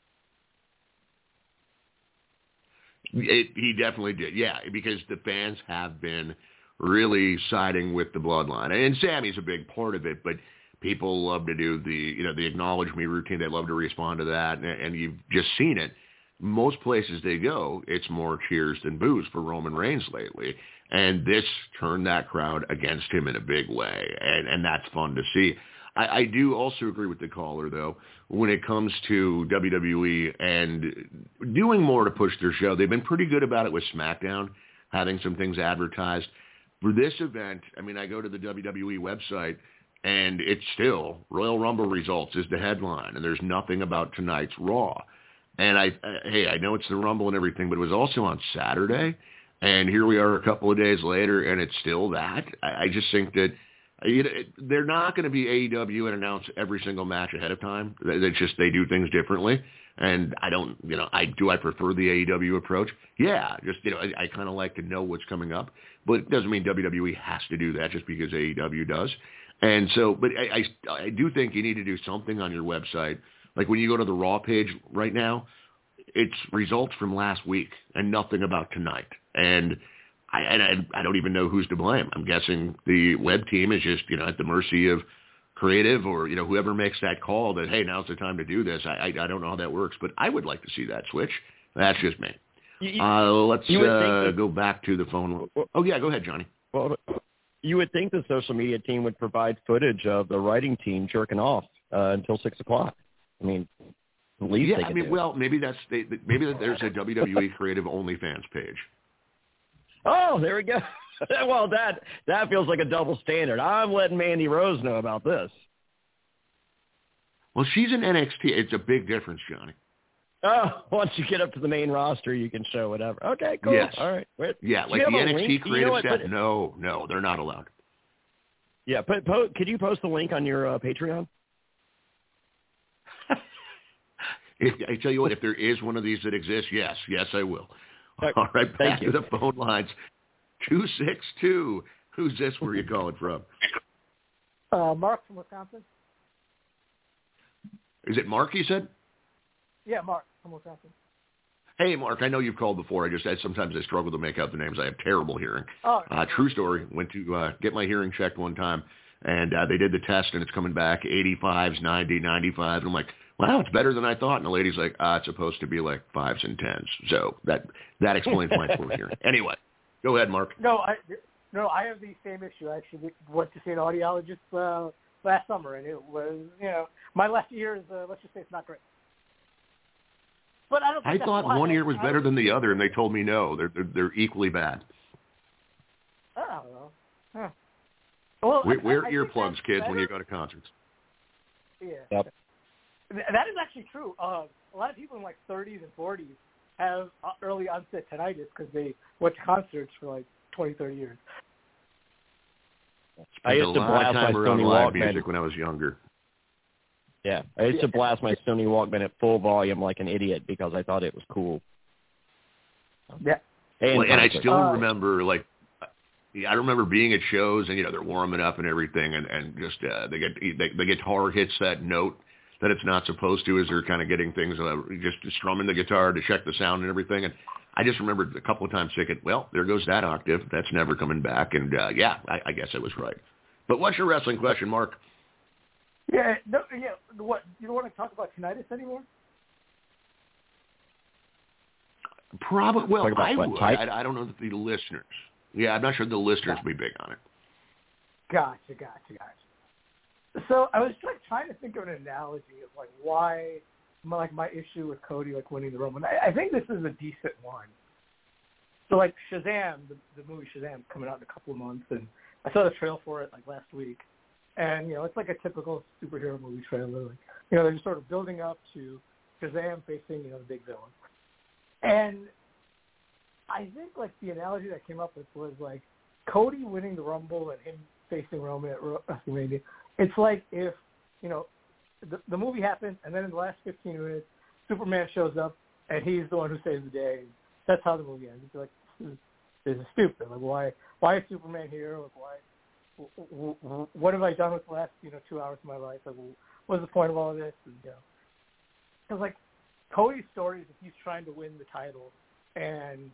He definitely did, yeah, because the fans have been really siding with the bloodline. And Sammy's a big part of it, but people love to do the acknowledge me routine. They love to respond to that, and you've just seen it. Most places they go, it's more cheers than boos for Roman Reigns lately. And this turned that crowd against him in a big way, and that's fun to see. I do also agree with the caller, though, when it comes to WWE and doing more to push their show. They've been pretty good about it with SmackDown, having some things advertised. For this event, I go to the WWE website, and it's still Royal Rumble results is the headline, and there's nothing about tonight's Raw. And I know it's the Rumble and everything, but it was also on Saturday, and here we are a couple of days later, and it's still that. I just think that they're not going to be AEW and announce every single match ahead of time. They do things differently, and do I prefer the AEW approach? Yeah, I kind of like to know what's coming up, but it doesn't mean WWE has to do that just because AEW does. And so, but I do think you need to do something on your website. Like when you go to the Raw page right now, it's results from last week and nothing about tonight. And I don't even know who's to blame. I'm guessing the web team is just, at the mercy of creative or, whoever makes that call that, hey, now's the time to do this. I don't know how that works, but I would like to see that switch. That's just me. Let's go back to the phone. Oh, yeah, go ahead, Johnny. Well, you would think the social media team would provide footage of the writing team jerking off until 6 o'clock. At least they could do. Well, maybe there's a WWE Creative OnlyFans page. Oh, there we go. Well, that feels like a double standard. I'm letting Mandy Rose know about this. Well, she's in NXT. It's a big difference, Johnny. Oh, once you get up to the main roster, you can show whatever. Okay, cool. Yes. All right. Yeah, like the NXT creative staff. No, they're not allowed. Yeah, could you post the link on your Patreon? I tell you what, if there is one of these that exists, yes, I will. Okay. All right, back Thank to you. the phone lines. 262. Who's this? Where are you calling from? Mark from Wisconsin. Is it Mark, you said? Yeah, Mark from Wisconsin. Hey, Mark, I know you've called before. Sometimes I struggle to make out the names. I have terrible hearing. Oh. True story. Went to get my hearing checked one time, and they did the test, and it's coming back 85s, 90, 95. And I'm like, wow, it's better than I thought. And the lady's like, it's supposed to be like 5s and 10s. So that explains my poor hearing. Anyway, go ahead, Mark. No, I have the same issue. I actually went to see an audiologist last summer, and it was, my left ear is, let's just say it's not great. But I thought one ear was better than the other, and they told me no. They're equally bad. I don't know. Huh. Well, wear earplugs, kids, when you go to concerts. Yeah. Yep. That is actually true. A lot of people in like 30s and 40s have early onset tinnitus because they went to concerts for like 20, 30 years. I used to blast my Sony live Walkman music when I was younger. Yeah, I used to blast my Sony Walkman at full volume like an idiot because I thought it was cool. Yeah. And I still remember, I remember being at shows and, they're warming up and everything, and just the guitar hits that note that it's not supposed to as they're kind of getting things, just strumming the guitar to check the sound and everything. And I just remembered a couple of times thinking, well, there goes that octave. That's never coming back. And, I guess I was right. But what's your wrestling question, Mark? Yeah, what, you don't want to talk about tinnitus anymore? Probably. Well, I would. I I don't know that the listeners. Yeah, I'm not sure the listeners will be big on it. Gotcha. So I was trying to think of an analogy of why my issue with Cody winning the Rumble. I think this is a decent one. So Shazam, the movie Shazam, coming out in a couple of months, and I saw the trailer for it last week. And, it's like a typical superhero movie trailer. They're just sort of building up to Shazam facing, the big villain. And I think, the analogy that I came up with was, Cody winning the Rumble and him facing Roman at WrestleMania. It's like if, the movie happens, and then in the last 15 minutes, Superman shows up, and he's the one who saves the day. That's how the movie ends. It's this is stupid. Why is Superman here? What have I done with the last 2 hours of my life? What's the point of all of this? Because Cody's story is that he's trying to win the title, and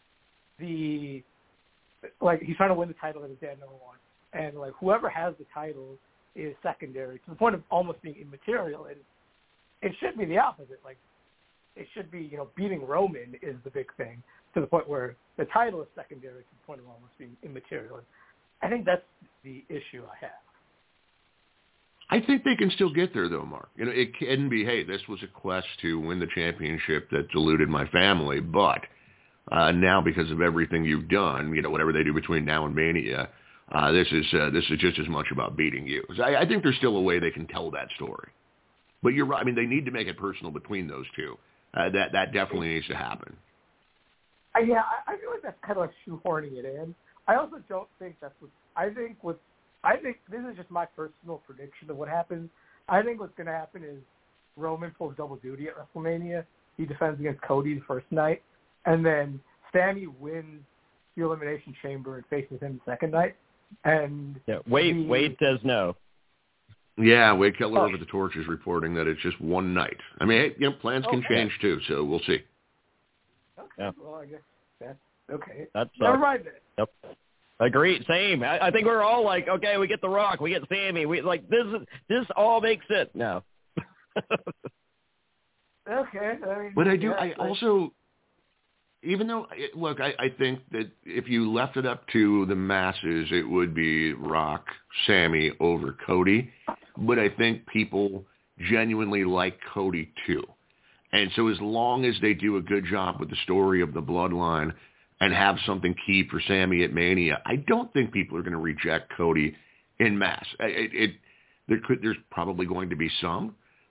he's trying to win the title as his dad number one, and whoever has the title is secondary to the point of almost being immaterial, and it should be the opposite. It should be beating Roman is the big thing to the point where the title is secondary to the point of almost being immaterial. And I think that's the issue I have. I think they can still get there, though, Mark. It can be, hey, this was a quest to win the championship that deluded my family, but now because of everything you've done, whatever they do between now and Mania, this is just as much about beating you. I think there's still a way they can tell that story. But you're right. I mean, they need to make it personal between those two. That definitely needs to happen. I feel like that's kind of shoehorning it in. I also don't think that's what I think this is just my personal prediction of what happens. I think what's going to happen is Roman pulls double duty at WrestleMania. He defends against Cody the first night, and then Sami wins the Elimination Chamber and faces him the second night. And Wade says no. Yeah, Wade Kettler over the Torch is reporting that it's just one night. I mean, hey, plans can change too, so we'll see. Okay, yeah. Well, I guess that's okay. That's never mind then. Yep. Agreed. Same. I think we're all okay, we get The Rock, we get Sami. We this all makes sense now. Okay. But I also, even though, look, I think that if you left it up to the masses, it would be Rock, Sami over Cody. But I think people genuinely like Cody too. And so as long as they do a good job with the story of the bloodline and have something key for Sami at Mania, I don't think people are going to reject Cody en masse. There's probably going to be some,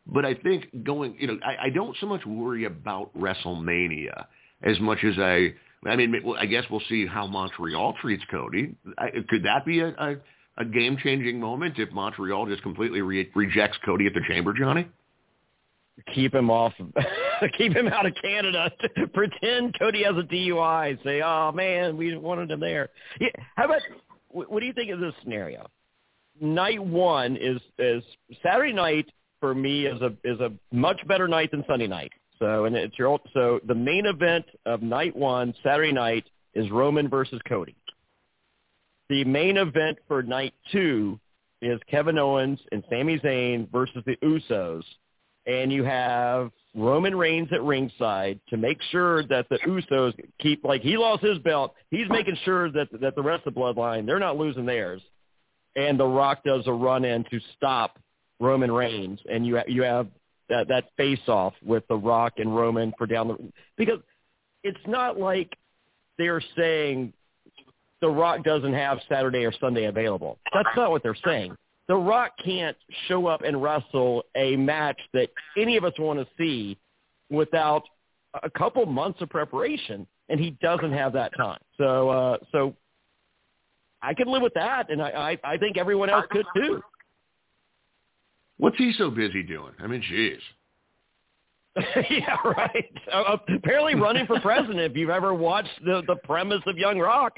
But I think going, I don't so much worry about WrestleMania as much as I guess we'll see how Montreal treats Cody. Could that be a game-changing moment if Montreal just completely rejects Cody at the Chamber, Johnny? Keep him off. Keep him out of Canada. Pretend Cody has a DUI. Say, oh, man, we wanted him there. Yeah, how about, what do you think of this scenario? Night one is Saturday night for me is a much better night than Sunday night. So the main event of night one, Saturday night, is Roman versus Cody. The main event for night two is Kevin Owens and Sami Zayn versus the Usos. And you have Roman Reigns at ringside to make sure that the Usos keep, like, he lost his belt. He's making sure that the rest of the bloodline, they're not losing theirs. And The Rock does a run-in to stop Roman Reigns. And you have that face-off with The Rock and Roman for down the – because it's not like they're saying The Rock doesn't have Saturday or Sunday available. That's not what they're saying. The Rock can't show up and wrestle a match that any of us want to see without a couple months of preparation, and he doesn't have that time. So I could live with that, and I think everyone else could too. What's he so busy doing? I mean, jeez. Yeah, right. Apparently running for president, if you've ever watched the premise of Young Rock.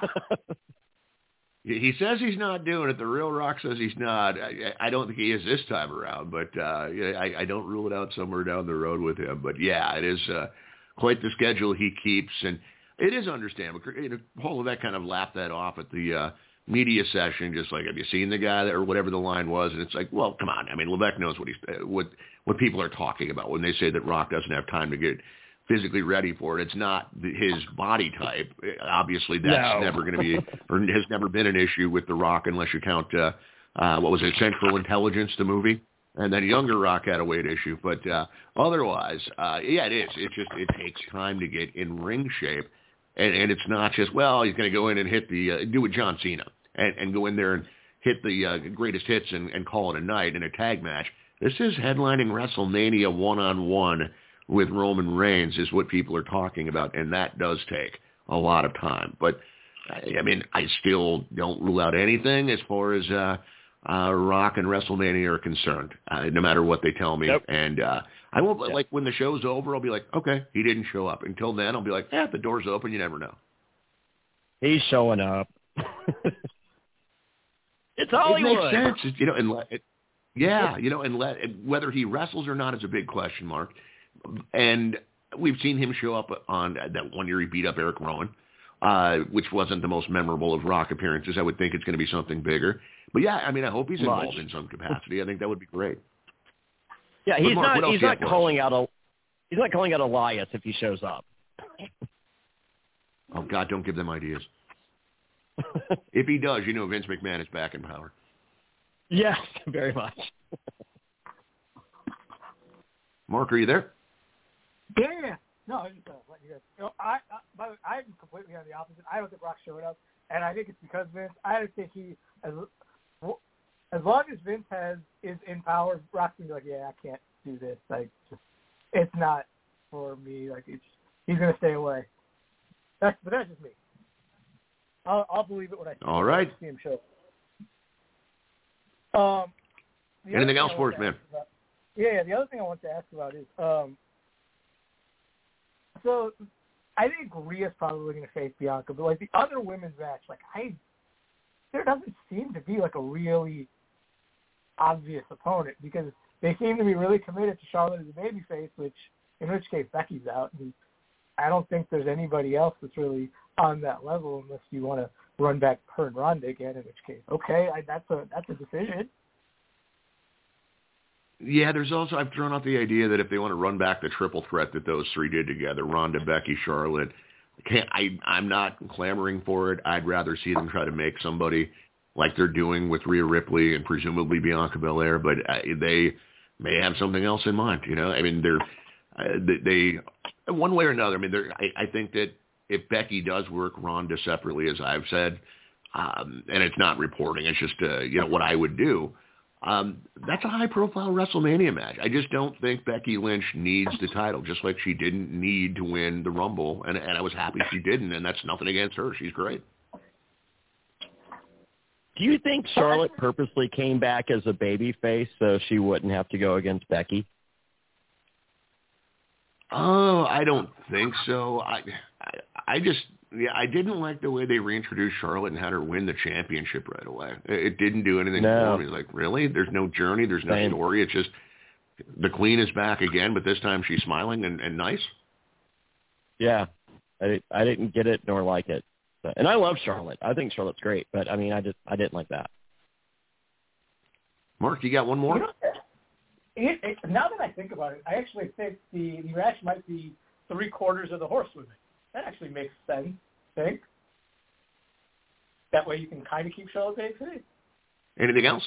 He says he's not doing it. The real Rock says he's not. I don't think he is this time around, but I don't rule it out somewhere down the road with him. But, yeah, it is quite the schedule he keeps, and it is understandable. Paul Levesque kind of laughed that off at the media session, just like, have you seen the guy, or whatever the line was? And it's like, well, come on. I mean, Levesque knows what people are talking about when they say that Rock doesn't have time to get physically ready for it. It's not his body type. Obviously, that's never going to be, or has never been an issue with The Rock, unless you count, what was it, Central Intelligence, the movie? And then younger Rock had a weight issue. But otherwise, yeah, it is. It takes time to get in ring shape. And it's not just, well, he's going to go in and hit do what John Cena, and go in there and hit the greatest hits and call it a night in a tag match. This is headlining WrestleMania one-on-one with Roman Reigns is what people are talking about, and that does take a lot of time. But, I mean, I still don't rule out anything as far as Rock and WrestleMania are concerned, no matter what they tell me. Yep. And I won't, like, when the show's over, I'll be like, okay, he didn't show up. Until then, I'll be like, the door's open, you never know. He's showing up. It's Hollywood. It makes sense, and whether he wrestles or not is a big question mark. And we've seen him show up on that one year he beat up Eric Rowan, which wasn't the most memorable of Rock appearances. I would think it's going to be something bigger. But, yeah, I mean, I hope he's involved in some capacity. I think that would be great. Yeah, he's not calling out Elias if he shows up. Oh, God, don't give them ideas. If he does, Vince McMahon is back in power. Yes, very much. Mark, are you there? Yeah. No, I just let you guys. I'm completely on the opposite. I don't think Rock showed up, and I think it's because Vince. I don't think he, as long as Vince is in power, Rock's gonna be like, yeah, I can't do this. Like, it's not for me. Like, he's gonna stay away. But that's just me. I'll believe it when I see him show up. Anything else for us, man? Yeah, the other thing I want to ask about is, so I think Rhea's probably going to face Bianca, but, like, the other women's match, like, there doesn't seem to be, like, a really obvious opponent, because they seem to be really committed to Charlotte as a babyface, in which case Becky's out, and I don't think there's anybody else that's really on that level unless you want to run back her and Ronda again, in which case, okay, that's a decision. Yeah, there's also, I've thrown out the idea that if they want to run back the triple threat that those three did together, Ronda, Becky, Charlotte, I'm not clamoring for it. I'd rather see them try to make somebody like they're doing with Rhea Ripley and presumably Bianca Belair, but they may have something else in mind. I mean, they one way or another. I mean, I think that if Becky does work Ronda separately, as I've said, and it's not reporting, it's just what I would do. That's a high-profile WrestleMania match. I just don't think Becky Lynch needs the title, just like she didn't need to win the Rumble, and I was happy she didn't, and that's nothing against her. She's great. Do you think Charlotte purposely came back as a babyface so she wouldn't have to go against Becky? Oh, I don't think so. I didn't like the way they reintroduced Charlotte and had her win the championship right away. It didn't do anything for me. Like, really? There's no journey. There's no story. It's just the Queen is back again, but this time she's smiling and nice. Yeah, I didn't get it nor like it. And I love Charlotte. I think Charlotte's great, but I mean, I didn't like that. Mark, you got one more? Now that I think about it, I actually think the match might be 3/4 of the Horsewomen. That actually makes sense, I think. That way you can kind of keep Charlotte babyface. Anything else?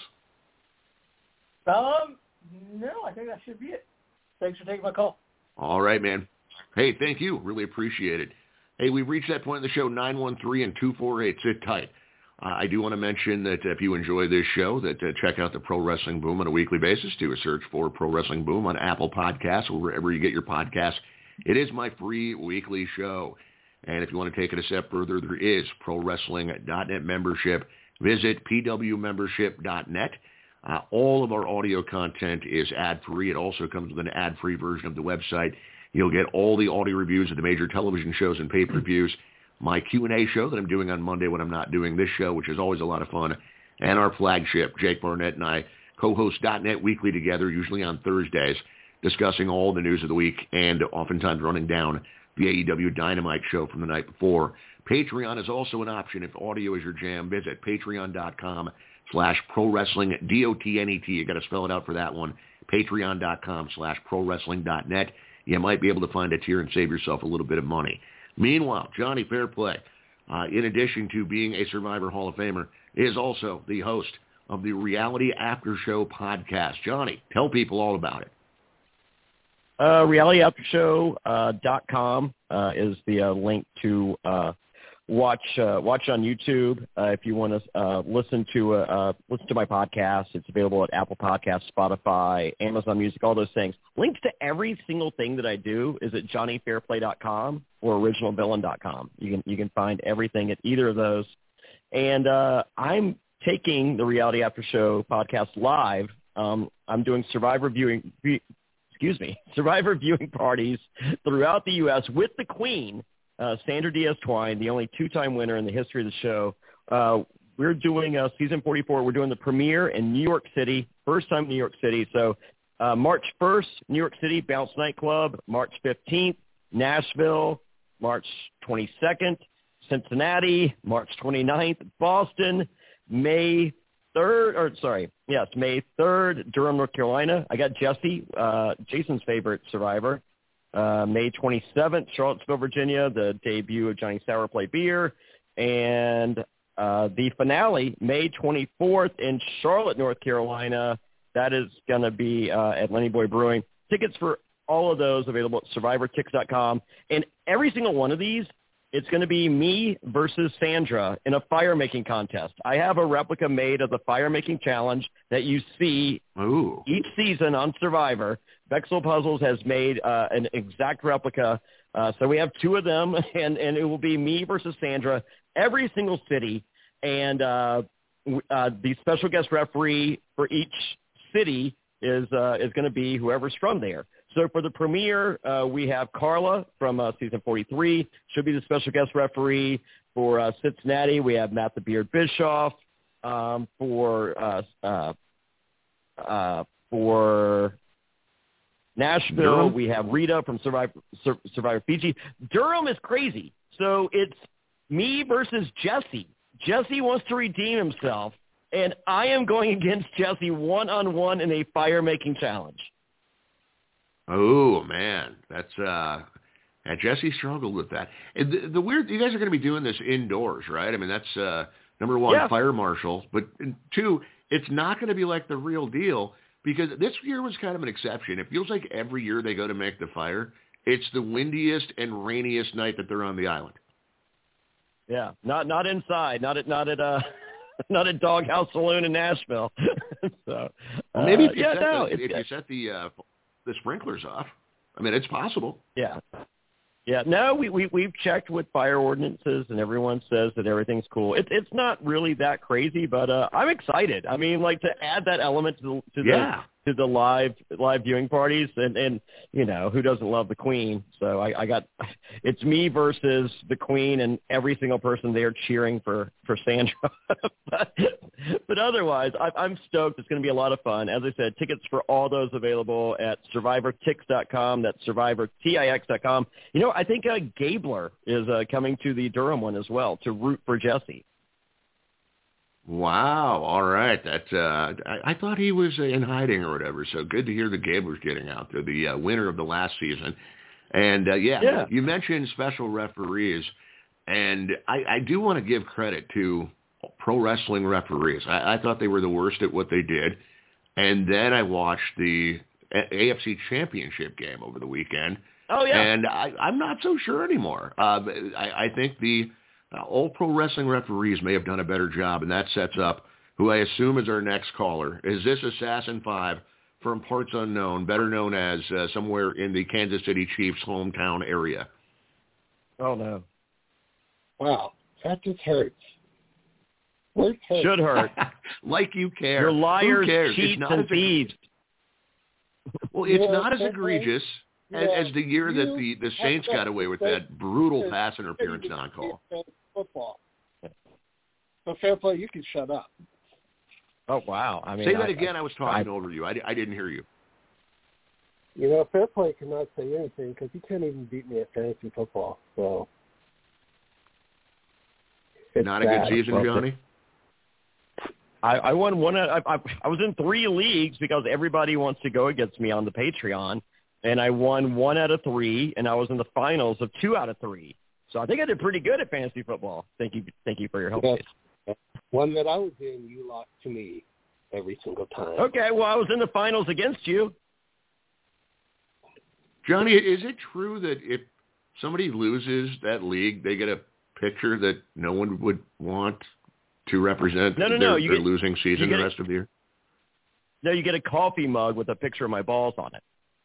No, I think that should be it. Thanks for taking my call. All right, man. Hey, thank you. Really appreciate it. Hey, we've reached that point in the show, 913 and 248. Sit tight. I do want to mention that if you enjoy this show, that check out the Pro Wrestling Boom on a weekly basis. Do a search for Pro Wrestling Boom on Apple Podcasts or wherever you get your podcasts. It is my free weekly show. And if you want to take it a step further, there is ProWrestling.net membership. Visit pwmembership.net. All of our audio content is ad-free. It also comes with an ad-free version of the website. You'll get all the audio reviews of the major television shows and pay-per-views, my Q&A show that I'm doing on Monday when I'm not doing this show, which is always a lot of fun, and our flagship, Jake Barnett and I, co-host .net Weekly together, usually on Thursdays, discussing all the news of the week and oftentimes running down the AEW Dynamite show from the night before. Patreon is also an option if audio is your jam. Visit patreon.com/ProWrestling, DOTNET. You got to spell it out for that one. Patreon.com/ProWrestling.net. You might be able to find a tier and save yourself a little bit of money. Meanwhile, Johnny Fairplay, in addition to being a Survivor Hall of Famer, is also the host of the Reality After Show podcast. Johnny, tell people all about it. RealityAfterShow.com is the link to watch on YouTube. If you want to listen to my podcast, it's available at Apple Podcasts, Spotify, Amazon Music, all those things. Links to every single thing that I do is at JohnnyFairplay.com or OriginalVillain.com. You can find everything at either of those. And I'm taking the Reality After Show podcast live. I'm doing Survivor viewing parties throughout the U.S. with the Queen, Sandra Diaz-Twine, the only two-time winner in the history of the show. We're doing season 44. We're doing the premiere in New York City, first time in New York City. So March 1st, New York City, Bounce Nightclub. March 15th, Nashville. March 22nd, Cincinnati. March 29th, Boston. May 3rd, Durham, North Carolina. I got Jesse, Jason's favorite Survivor. May 27th, Charlottesville, Virginia, the debut of Johnny Sourplay Beer. And the finale, May 24th in Charlotte, North Carolina. That is going to be at Lenny Boy Brewing. Tickets for all of those available at SurvivorTix.com. And every single one of these, it's going to be me versus Sandra in a fire-making contest. I have a replica made of the fire-making challenge that you see each season on Survivor. Bexel Puzzles has made an exact replica. So we have two of them, and it will be me versus Sandra every single city. And the special guest referee for each city is going to be whoever's from there. So for the premiere, we have Carla from season 43. She'll be the special guest referee. For Cincinnati, we have Matt the Beard Bischoff. For Nashville, Durham? we have Rita from Survivor Fiji. Durham is crazy. So it's me versus Jesse. Jesse wants to redeem himself, and I am going against Jesse one-on-one in a fire-making challenge. Oh, man. That's and Jesse struggled with that. And the weird, you guys are going to be doing this indoors, right? I mean, that's number one, yeah. Fire Marshal. But two, it's not going to be like the real deal because this year was kind of an exception. It feels like every year they go to make the fire, it's the windiest and rainiest night that they're on the island. Yeah, not inside, not at Doghouse Saloon in Nashville. So Well, maybe if you set the sprinklers off, I mean, it's possible. Yeah. Yeah, no, we've checked with fire ordinances, and everyone says that everything's cool. It's not really that crazy, but I'm excited. I mean, like, to add that element to the live viewing parties, and you know, who doesn't love the Queen? So I got, it's me versus the Queen and every single person there cheering for Sandra. but otherwise, I'm stoked. It's going to be a lot of fun. As I said, tickets for all those available at SurvivorTix.com. That's SurvivorTix.com. You know, I think Gabler is coming to the Durham one as well to root for Jesse. Wow. All right. That I thought he was in hiding or whatever. So good to hear the Gabler's getting out there, the winner of the last season. And you mentioned special referees, and I do want to give credit to pro wrestling referees. I thought they were the worst at what they did. And then I watched the AFC Championship game over the weekend. Oh, yeah. And I'm not so sure anymore. I think the all pro wrestling referees may have done a better job, and that sets up who I assume is our next caller. Is this Assassin 5 from parts unknown, better known as somewhere in the Kansas City Chiefs' hometown area? Oh, no. Wow, that just hurts. Hurts. Should hurt. Like you care. You're liars, who cares? cheats, and thieves. Well, it's not as egregious as the year that the Saints got away with that brutal pass interference non-call. Football. So fair play, you can shut up. Oh, wow. I mean, say that again. I was talking over you. I didn't hear you. You know, fair play cannot say anything because you can't even beat me at fantasy football. So not a good season, Johnny? I won one. I was in 3 leagues because everybody wants to go against me on the Patreon, and I won 1 out of 3, and I was in the finals of 2 out of 3. So I think I did pretty good at fantasy football. Thank you for your help. Yes. One that I was in, you lost to me every single time. Okay, well, I was in the finals against you. Johnny, is it true that if somebody loses that league, they get a picture that no one would want to represent their losing season the rest of the year? No, you get a coffee mug with a picture of my balls on it.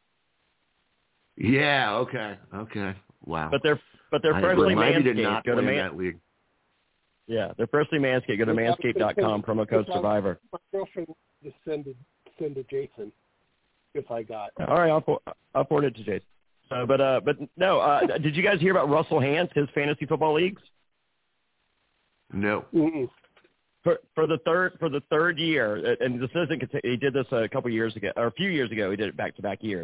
Yeah, okay. Wow. But they're freshly manscaped. Go to that league. Yeah, they're freshly manscaped. Go to manscaped.com, promo code Survivor. My girlfriend just send to Jason if I got. All right, I'll forward it to Jason. But no, did you guys hear about Russell Hantz, his fantasy football leagues? No. Mm-mm. For the third year, and this isn't, he did this a few years ago. He did it back-to-back years.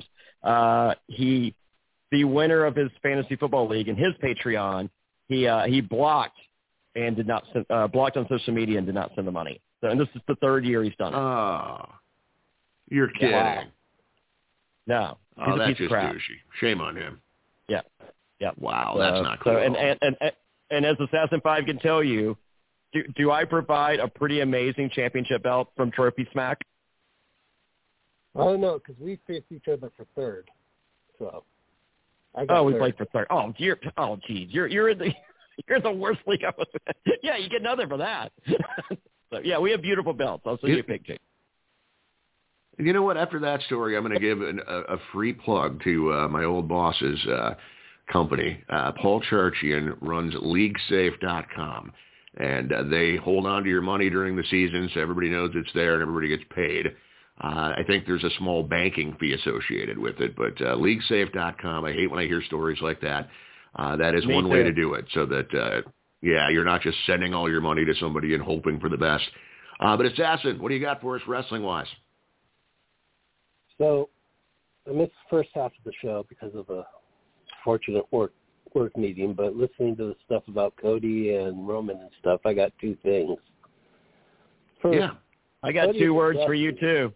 The winner of his fantasy football league and his Patreon, he blocked and did not send, blocked on social media and did not send the money. So, and this is the 3rd year he's done it. Oh, you're kidding. Wow. No. Oh, that's just douchey. Shame on him. Yeah. Wow, that's not cool. So, and as Assassin 5 can tell you, do I provide a pretty amazing championship belt from Trophy Smack? I don't know, because we faced each other for 3rd. So we played for 3rd. Geez, you're in the worst league I was in. Yeah, you get nothing for that. So yeah, we have beautiful belts. I'll send you a picture. You know what? After that story, I'm going to give a free plug to my old boss's company. Paul Charchian runs LeagueSafe.com. And they hold on to your money during the season, so everybody knows it's there and everybody gets paid. I think there's a small banking fee associated with it, but LeagueSafe.com, I hate when I hear stories like that. That is one way to do it, so that, you're not just sending all your money to somebody and hoping for the best. But Assassin, what do you got for us wrestling-wise? So I missed the first half of the show because of a fortunate work meeting, but listening to the stuff about Cody and Roman and stuff, I got 2 things. First, I got Cody 2 words for you too.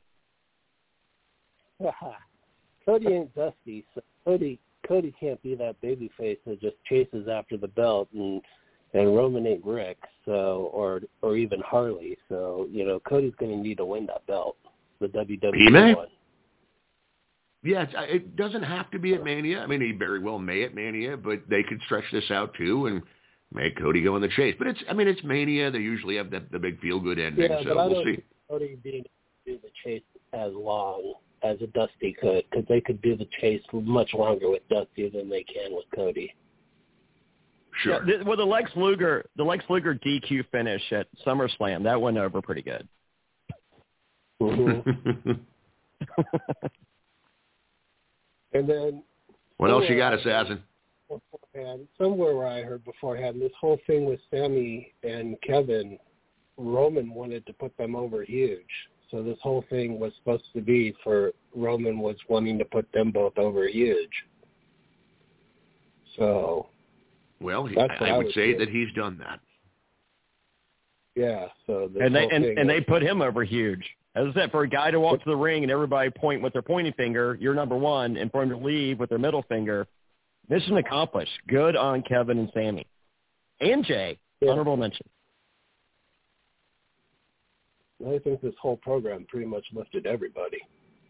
Cody ain't Dusty, so Cody can't be that baby face that just chases after the belt, and Roman ain't Rick, so or even Harley. So Cody's going to need to win that belt, the WWE one. Yeah, it doesn't have to be at Mania. I mean, he very well may at Mania, but they could stretch this out too and make Cody go on the chase. But it's Mania. They usually have the big feel-good ending, so but we'll see. Cody being do the chase as long as a Dusty could, because they could do the chase much longer with Dusty than they can with Cody. Sure. Yeah, well, the Lex Luger DQ finish at SummerSlam, that went over pretty good. Mm-hmm. And then, what else you got, Assassin? Somewhere where I heard beforehand, this whole thing with Sami and Kevin, Roman wanted to put them over huge. So this whole thing was supposed to be for Roman was wanting to put them both over huge. So, well, I would say that he's done that. Yeah. So they put him over huge. As I said, for a guy to walk to the ring and everybody point with their pointing finger, you're number one, and for him to leave with their middle finger, mission accomplished. Good on Kevin and Sami. And Jay, honorable mention. I think this whole program pretty much lifted everybody.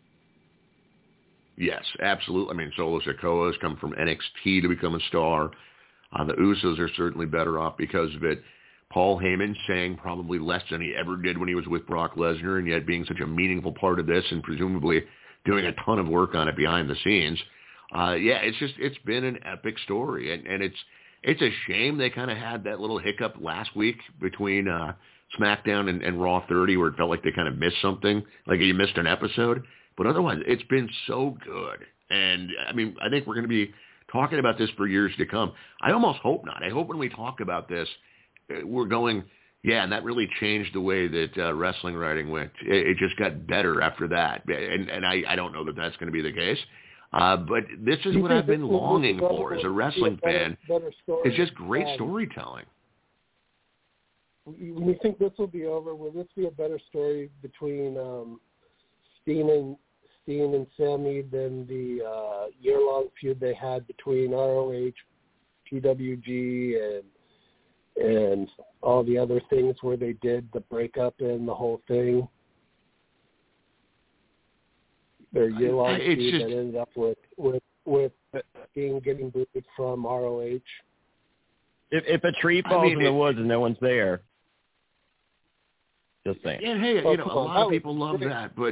Yes, absolutely. I mean, Solo Sikoa has come from NXT to become a star. The Usos are certainly better off because of it. Paul Heyman saying probably less than he ever did when he was with Brock Lesnar, and yet being such a meaningful part of this and presumably doing a ton of work on it behind the scenes. It's been an epic story, and it's a shame they kind of had that little hiccup last week between SmackDown and Raw 30 where it felt like they kind of missed something, like you missed an episode. But otherwise, it's been so good. And, I mean, I think we're going to be talking about this for years to come. I almost hope not. I hope when we talk about this, we're going, and that really changed the way that wrestling writing went. It just got better after that. And I don't know that that's going to be the case. But this is what I've been longing for as a wrestling fan. It's just great storytelling. When you think this will be over, will this be a better story between Steen and Sami than the year-long feud they had between ROH, PWG, and all the other things where they did the breakup and the whole thing? Their year-long feud that ended up with Steen getting booted from ROH. If a tree falls in the woods and no one's there. Just saying. Yeah, hey, a lot of people love that, but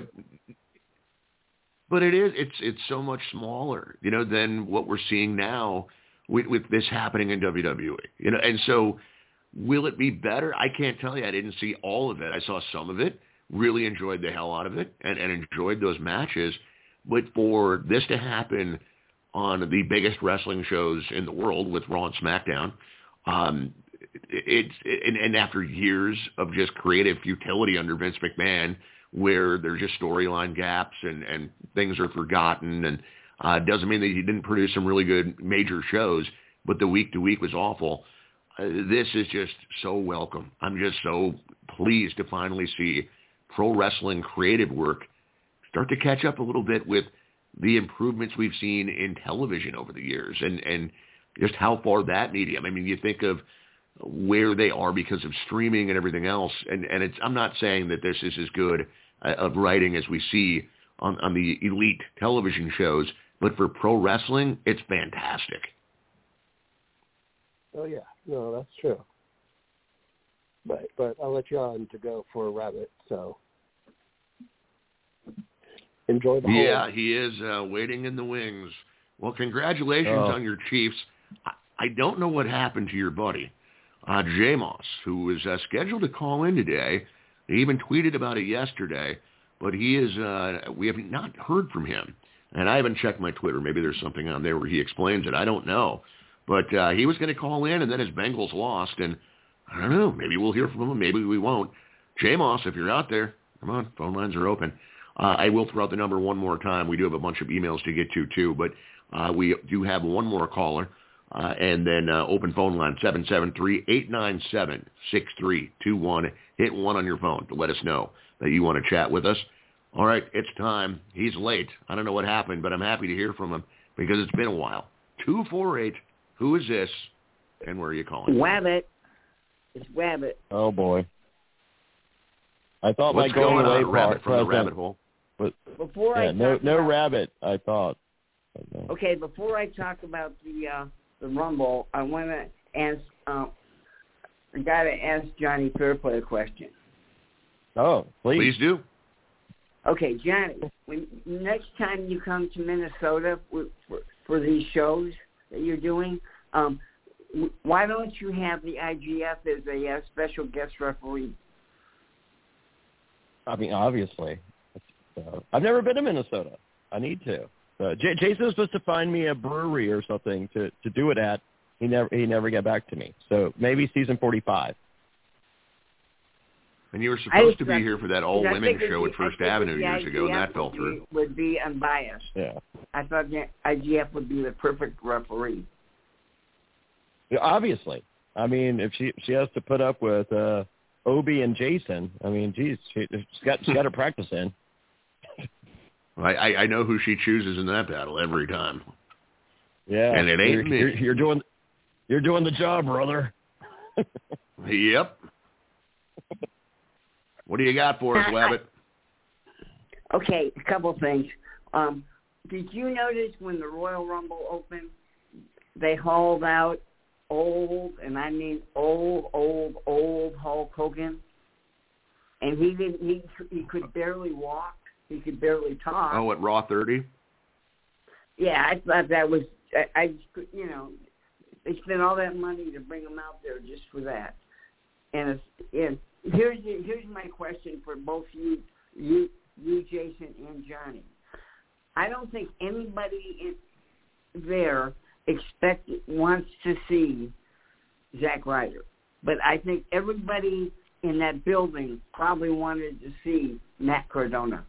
it's so much smaller, than what we're seeing now with this happening in WWE, and so will it be better? I can't tell you. I didn't see all of it. I saw some of it, really enjoyed the hell out of it, and enjoyed those matches, but for this to happen on the biggest wrestling shows in the world with Raw and SmackDown, and after years of just creative futility under Vince McMahon, where there's just storyline gaps and things are forgotten, and doesn't mean that he didn't produce some really good major shows, but the week to week was awful. This is just so welcome. I'm just so pleased to finally see pro wrestling creative work start to catch up a little bit with the improvements we've seen in television over the years, and just how far that medium. I mean, you think of where they are because of streaming and everything else. And I'm not saying that this is as good of writing as we see on the elite television shows, but for pro wrestling, it's fantastic. Oh, yeah. No, that's true. But I'll let you on to go for a rabbit, so enjoy the Yeah, he is waiting in the wings. Well, congratulations on your Chiefs. I don't know what happened to your buddy. Jay Moss, who was scheduled to call in today. He even tweeted about it yesterday, but he is, we have not heard from him. And I haven't checked my Twitter. Maybe there's something on there where he explains it. I don't know. But he was going to call in, and then his Bengals lost. And I don't know. Maybe we'll hear from him. Maybe we won't. Jay Moss, if you're out there, come on. Phone lines are open. I will throw out the number one more time. We do have a bunch of emails to get to, too. But we do have one more caller. And then open phone line, 773-897-6321. Hit 1 on your phone to let us know that you want to chat with us. All right, it's time. He's late. I don't know what happened, but I'm happy to hear from him because it's been a while. 248, who is this, and where are you calling? Wabbit. It's Wabbit. Oh, boy. I thought What's my going away rabbit from the rabbit hole? No rabbit, I thought. Okay, before I talk about the Rumble, I want to ask, I got to ask Johnny Fairplay a question. Oh, please. Please do. Okay, Johnny, when next time you come to Minnesota for these shows that you're doing, why don't you have the IGF as a special guest referee? I mean, obviously. I've never been to Minnesota. I need to. Jason was supposed to find me a brewery or something to do it at. He never got back to me. So maybe season 45. And you were supposed to be here for that all-women show at First Avenue years ago, and that fell through. Would be unbiased. Yeah. I thought the IGF would be the perfect referee. Yeah, obviously. I mean, if she has to put up with Obi and Jason, I mean, geez, she's got her practice in. I know who she chooses in that battle every time. Yeah. And it ain't me. You're doing the job, brother. Yep. What do you got for us, Wabbit? Okay, a couple of things. Did you notice when the Royal Rumble opened, they hauled out old, and I mean old Hulk Hogan, and he could barely walk, he could barely talk. Oh, at Raw 30? Yeah, I thought that was they spent all that money to bring him out there just for that. And here's my question for both you, Jason, and Johnny. I don't think anybody there wants to see Zack Ryder, but I think everybody in that building probably wanted to see Matt Cardona.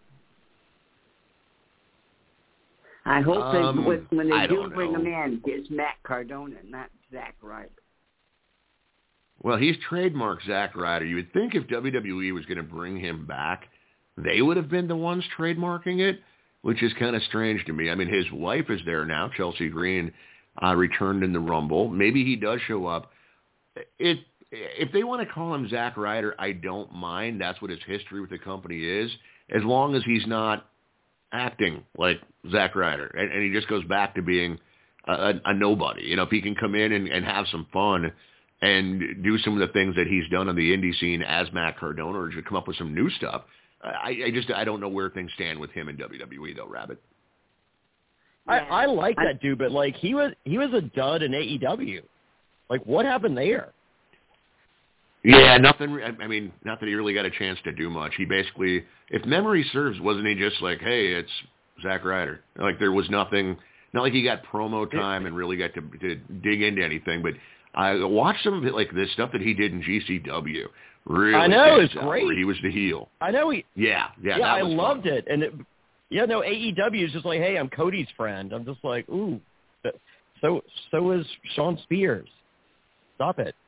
I hope when they do bring him in, it's Matt Cardona, not Zack Ryder. Well, he's trademarked Zack Ryder. You would think if WWE was going to bring him back, they would have been the ones trademarking it, which is kind of strange to me. I mean, his wife is there now. Chelsea Green returned in the Rumble. Maybe he does show up. If they want to call him Zack Ryder, I don't mind. That's what his history with the company is, as long as he's not acting like Zack Ryder and he just goes back to being a nobody. You know, if he can come in and have some fun and do some of the things that he's done on the indie scene as Matt Cardona, or just come up with some new stuff. I don't know where things stand with him in WWE though, Rabbit. I like that dude, but like he was a dud in AEW. Like what happened there? Yeah, nothing. I mean, not that he really got a chance to do much. He basically, if memory serves, wasn't he just like, hey, it's Zack Ryder? Like there was nothing. Not like he got promo time and really got to dig into anything, but I watched some of it, like this stuff that he did in GCW. Really, I know, it's great. Where he was the heel. I know Yeah, I loved it, and AEW is just like, hey, I'm Cody's friend. I'm just like, ooh, so is Shawn Spears. Stop it.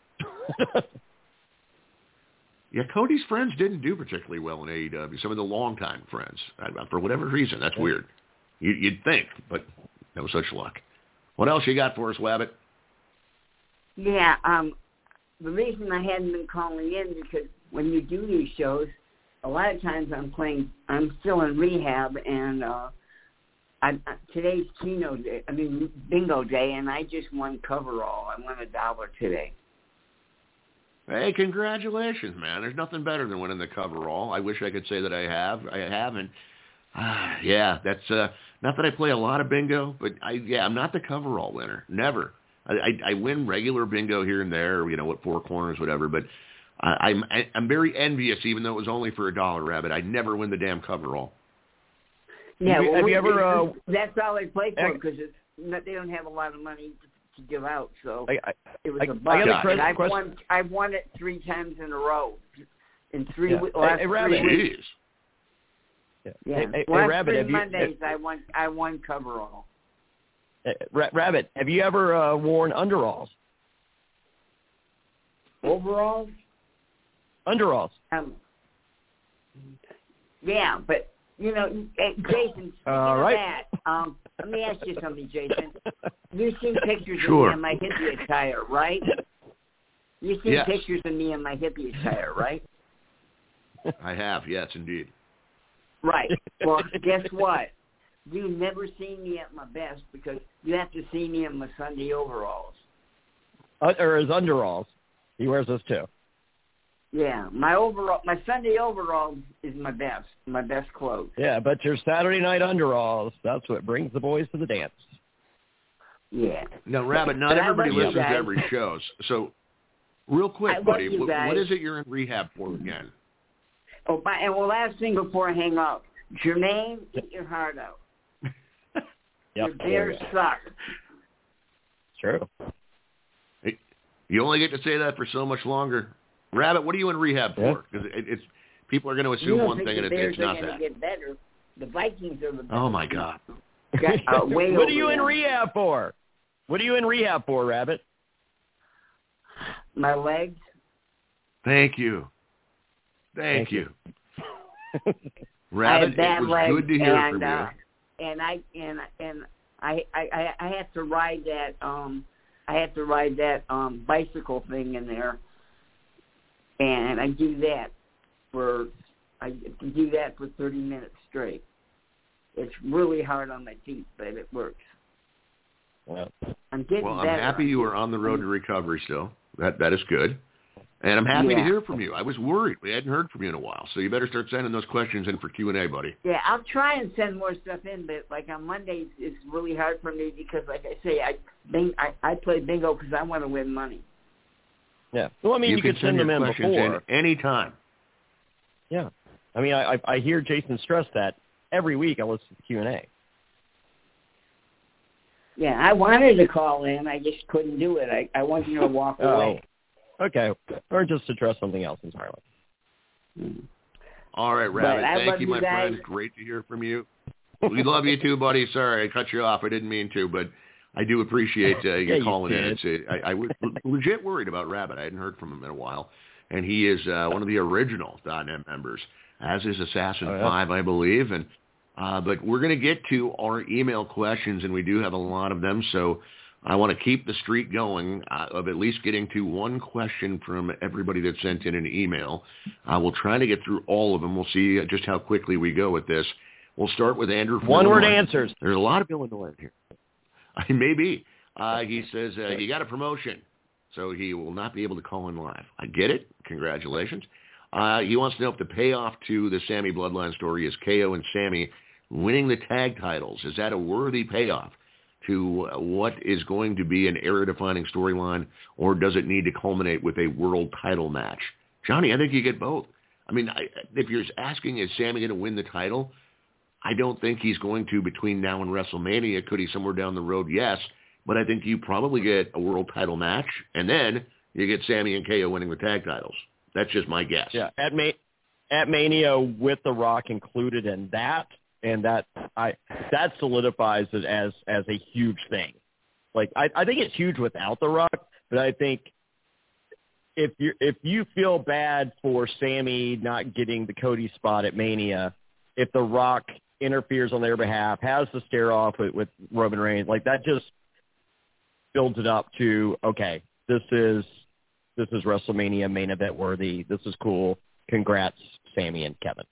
Yeah, Cody's friends didn't do particularly well in AEW. Some of the longtime friends, for whatever reason, that's weird. You'd think, but no such luck. What else you got for us, Wabbit? Yeah, the reason I hadn't been calling in because when you do these shows, a lot of times I'm still in rehab, and today's bingo day, and I just won coverall. I won $1 today. Hey, congratulations, man. There's nothing better than winning the coverall. I wish I could say that I have. I haven't. Yeah, that's not that I play a lot of bingo, but I'm not the coverall winner. Never. I win regular bingo here and there, what four corners, whatever, but I'm very envious, even though it was only for $1, Rabbit. I never win the damn coverall. Yeah, have you ever? That's all I play for because they don't have a lot of money to give out, so it was a buck. I've won it 3 times in a row in last 3 weeks. Yeah, last Rabbit, 3 Mondays I won coverall. Rabbit, have you ever worn underalls? Overalls? Underalls. Yeah, but Jason, all right. That, let me ask you something, Jason. You've seen pictures of me in my hippie attire, right? You've seen pictures of me in my hippie attire, right? I have, yes, indeed. Right. Well, guess what? You've never seen me at my best because you have to see me in my Sunday overalls. Or his underalls. He wears those too. Yeah, my Sunday overalls is my best clothes. Yeah, but your Saturday night underalls, that's what brings the boys to the dance. Yeah. Now, Rabbit, not everybody listens to every show. So, real quick, buddy, what is it you're in rehab for again? Oh, and last thing before I hang up, Jermaine, eat your heart out. Your Bears suck. True. Hey, you only get to say that for so much longer. Rabbit, what are you in rehab for? Because it's people are going to assume one thing, and it's not that. The Bears are going to get better. The Vikings are the best. Oh, my God. What are you in rehab for? What are you in rehab for, Rabbit? My legs. Thank you. Thank you. Rabbit, it was good to hear from you. And I have to ride that bicycle thing in there, and I do that for 30 minutes straight. It's really hard on my feet, but it works. I'm getting better. I'm happy you are on the road to recovery still. That is good. And I'm happy to hear from you. I was worried. We hadn't heard from you in a while. So you better start sending those questions in for Q&A, buddy. Yeah, I'll try and send more stuff in, but like on Mondays, it's really hard for me because, like I say, I play bingo because I want to win money. Yeah. Well, I mean, you could send them in before. Any time. Yeah. I mean, I hear Jason stress that every week I listen to the Q&A. Yeah, I wanted to call in. I just couldn't do it. I wanted to walk away. Okay. Or just address something else entirely. All right, Rabbit. Thank you, my friend. Great to hear from you. We love you too, buddy. Sorry, I cut you off. I didn't mean to, but I do appreciate you calling in. I was legit worried about Rabbit. I hadn't heard from him in a while. And he is one of the original .NET members, as is Assassin5, I believe. And but we're going to get to our email questions, and we do have a lot of them, so I want to keep the streak going of at least getting to one question from everybody that sent in an email. We'll try to get through all of them. We'll see just how quickly we go with this. We'll start with Andrew from One-word answers. There's a lot of Illinois here. Maybe. He says he got a promotion, so he will not be able to call in live. I get it. Congratulations. He wants to know if the payoff to the Sammy Bloodline story is KO and Sammy winning the tag titles. Is that a worthy payoff to what is going to be an era-defining storyline, or does it need to culminate with a world title match? Johnny, I think you get both. I mean, if you're asking, is Sammy going to win the title? I don't think he's going to between now and WrestleMania. Could he somewhere down the road? Yes. But I think you probably get a world title match, and then you get Sammy and KO winning the tag titles. That's just my guess. Yeah, at Mania with The Rock included in that, and that solidifies it as a huge thing. Like I think it's huge without The Rock, but I think if you feel bad for Sammy not getting the Cody spot at Mania, if The Rock interferes on their behalf, has the stare off with Roman Reigns, like that just builds it up to, okay, this is WrestleMania main event worthy. This is cool. Congrats, Sammy and Kevin.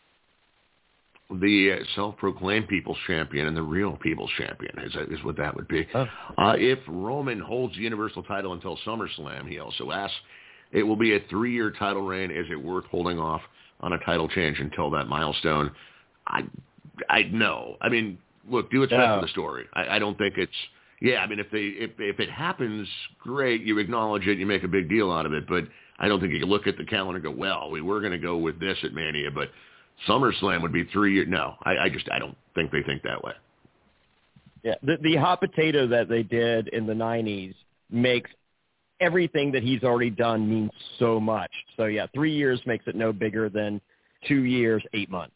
The self-proclaimed People's Champion and the real People's Champion is what that would be. Oh. If Roman holds the Universal title until SummerSlam, he also asks, it will be a 3-year title reign. Is it worth holding off on a title change until that milestone? I know. I mean, look, do what's best for the story. I don't think it's. Yeah, I mean, if it happens, great. You acknowledge it. You make a big deal out of it. But I don't think you can look at the calendar and go, well, we were going to go with this at Mania, but SummerSlam would be 3 years. No, I don't think they think that way. Yeah, the hot potato that they did in the 90s makes everything that he's already done mean so much. So, yeah, 3 years makes it no bigger than 2 years, 8 months.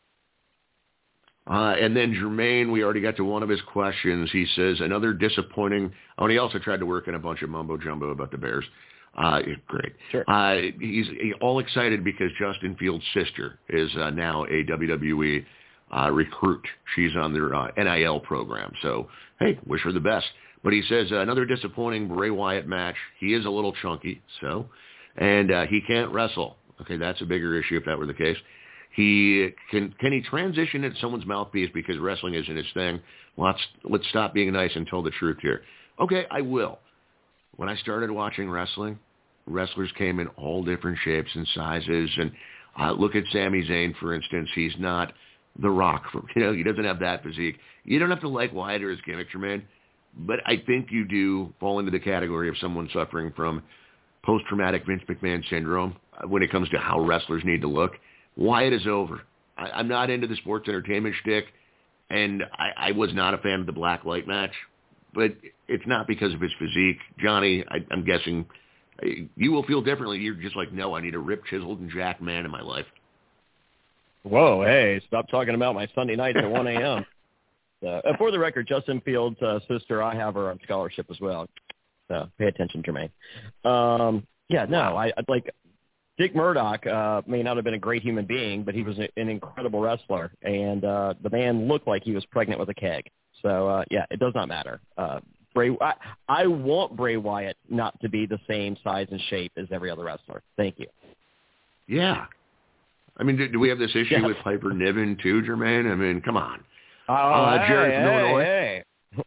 And then Jermaine, we already got to one of his questions. He says, another disappointing... Oh, and he also tried to work in a bunch of mumbo-jumbo about the Bears. Great. Sure. He's all excited because Justin Fields' sister is now a WWE recruit. She's on their NIL program. So, hey, wish her the best. But he says, another disappointing Bray Wyatt match. He is a little chunky, and he can't wrestle. Okay, that's a bigger issue if that were the case. He can he transition into someone's mouthpiece because wrestling isn't his thing? Let's stop being nice and tell the truth here. Okay, I will. When I started watching wrestling, wrestlers came in all different shapes and sizes. And look at Sami Zayn, for instance. He's not The Rock. He doesn't have that physique. You don't have to like Wyatt or his gimmick, Jermaine, but I think you do fall into the category of someone suffering from post-traumatic Vince McMahon syndrome when it comes to how wrestlers need to look. Wyatt is over. I'm not into the sports entertainment shtick, and I was not a fan of the Black Light match, but it's not because of his physique. Johnny, I'm guessing you will feel differently. You're just like, no, I need a ripped, chiseled, and jacked man in my life. Whoa, hey, stop talking about my Sunday nights at 1 a.m. For the record, Justin Fields' sister, I have her on scholarship as well. So pay attention, Jermaine. I like Dick Murdoch may not have been a great human being, but he was an incredible wrestler, and the man looked like he was pregnant with a keg. So, it does not matter. I want Bray Wyatt not to be the same size and shape as every other wrestler. Thank you. Yeah. I mean, do we have this issue with Piper Niven too, Jermaine? I mean, come on. Jerry from Illinois.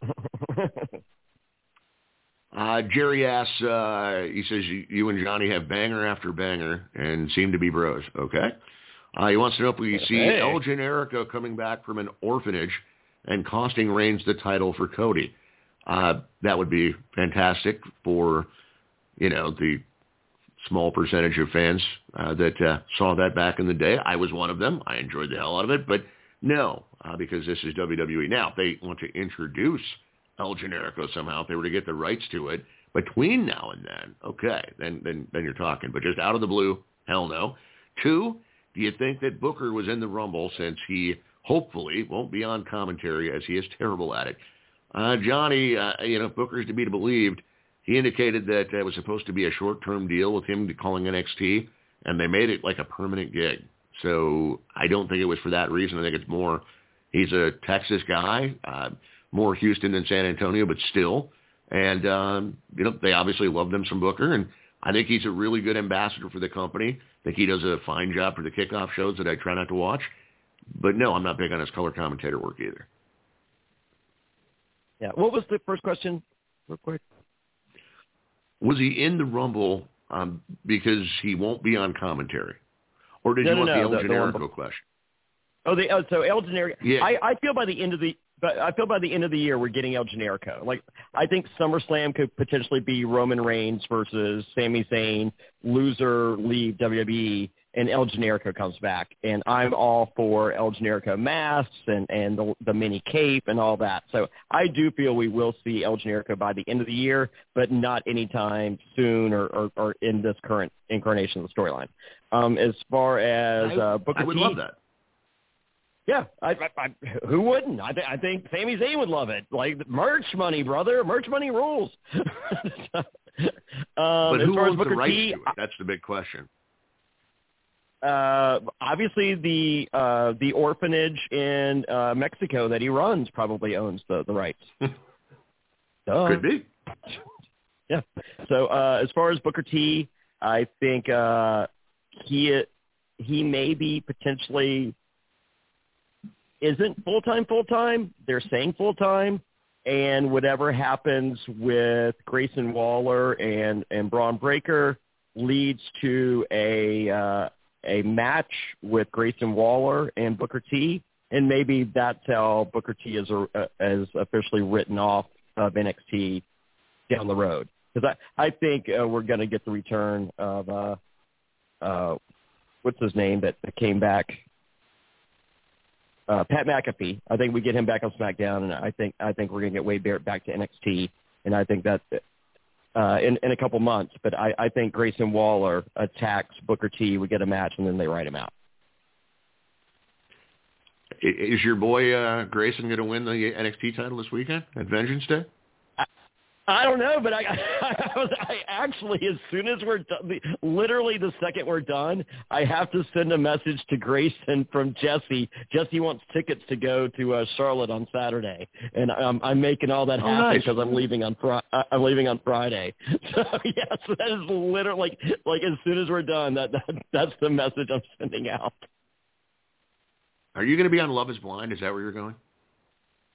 Jerry asks, he says, you and Johnny have banger after banger and seem to be bros. Okay. He wants to know if we see El Generico coming back from an orphanage and costing Reigns the title for Cody. That would be fantastic for, the small percentage of fans that saw that back in the day. I was one of them. I enjoyed the hell out of it. But no, because this is WWE. Now, if they want to introduce El Generico somehow, if they were to get the rights to it between now and then, okay, then you're talking. But just out of the blue, hell no. 2, do you think that Booker was in the Rumble since he hopefully won't be on commentary as he is terrible at it? Johnny, Booker's to be believed. He indicated that it was supposed to be a short-term deal with him calling NXT, and they made it like a permanent gig. So I don't think it was for that reason. I think it's more he's a Texas guy, more Houston than San Antonio, but still. And, they obviously loved him some Booker, and I think he's a really good ambassador for the company. I think he does a fine job for the kickoff shows that I try not to watch. But, no, I'm not big on his color commentator work either. Yeah. What was the first question, real quick? Was he in the Rumble because he won't be on commentary? Or did you want the El Generico question? So El Generico. Yeah. I feel by the end of the year we're getting El Generico. Like, I think SummerSlam could potentially be Roman Reigns versus Sami Zayn, loser leave WWE, and El Generico comes back. And I'm all for El Generico masks and the mini cape and all that. So I do feel we will see El Generico by the end of the year, but not anytime soon or in this current incarnation of the storyline. As far as Booker T, I would love that. Yeah, I who wouldn't? I think Sami Zayn would love it. Like, merch money, brother. Merch money rules. But who owns the rights to it? That's the big question. Obviously, the orphanage in Mexico that he runs probably owns the rights. Could be. Yeah. So as far as Booker T, I think he may be potentially isn't full-time. They're saying full-time. And whatever happens with Grayson Waller and Braun Breaker leads to a match with Grayson Waller and Booker T. And maybe that's how Booker T is officially written off of NXT down the road. Because I think we're going to get the return of what's his name that came back. Pat McAfee. I think we get him back on SmackDown, and I think we're going to get Wade Barrett back to NXT, and I think that in a couple months. But I think Grayson Waller attacks Booker T. We get a match, and then they write him out. Is your boy Grayson going to win the NXT title this weekend at Vengeance Day? I don't know, but I actually, as soon as we're done, literally the second we're done, I have to send a message to Grayson from Jesse. Jesse wants tickets to go to Charlotte on Saturday, and I'm making all that happen because I'm leaving on Friday. So yes, that is literally like as soon as we're done, that's the message I'm sending out. Are you going to be on Love Is Blind? Is that where you're going?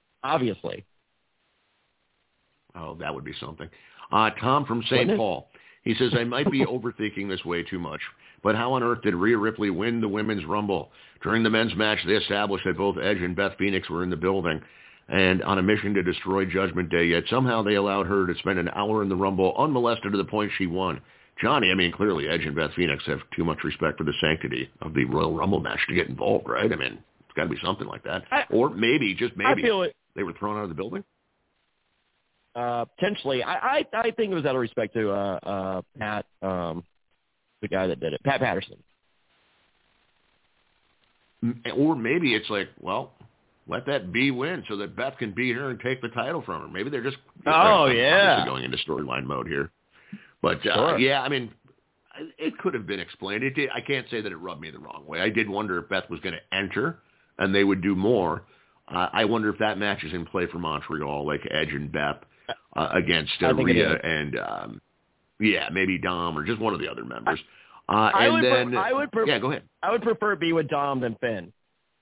Obviously. Oh, that would be something. Tom from St. Paul. He says, I might be overthinking this way too much, but how on earth did Rhea Ripley win the Women's Rumble? During the men's match, they established that both Edge and Beth Phoenix were in the building and on a mission to destroy Judgment Day, yet somehow they allowed her to spend an hour in the Rumble unmolested to the point she won. Johnny, I mean, clearly Edge and Beth Phoenix have too much respect for the sanctity of the Royal Rumble match to get involved, right? I mean, it's got to be something like that. Or maybe, just maybe, they were thrown out of the building? Potentially. I think it was out of respect to Pat, the guy that did it, Pat Patterson. Or maybe it's like, well, let that B win so that Beth can beat her and take the title from her. Maybe they're just going into storyline mode here. But, yeah, I mean, it could have been explained. I can't say that it rubbed me the wrong way. I did wonder if Beth was going to enter and they would do more. I wonder if that match is in play for Montreal, like Edge and Beth against Rhea and, maybe Dom or just one of the other members. Go ahead. I would prefer it be with Dom than Finn.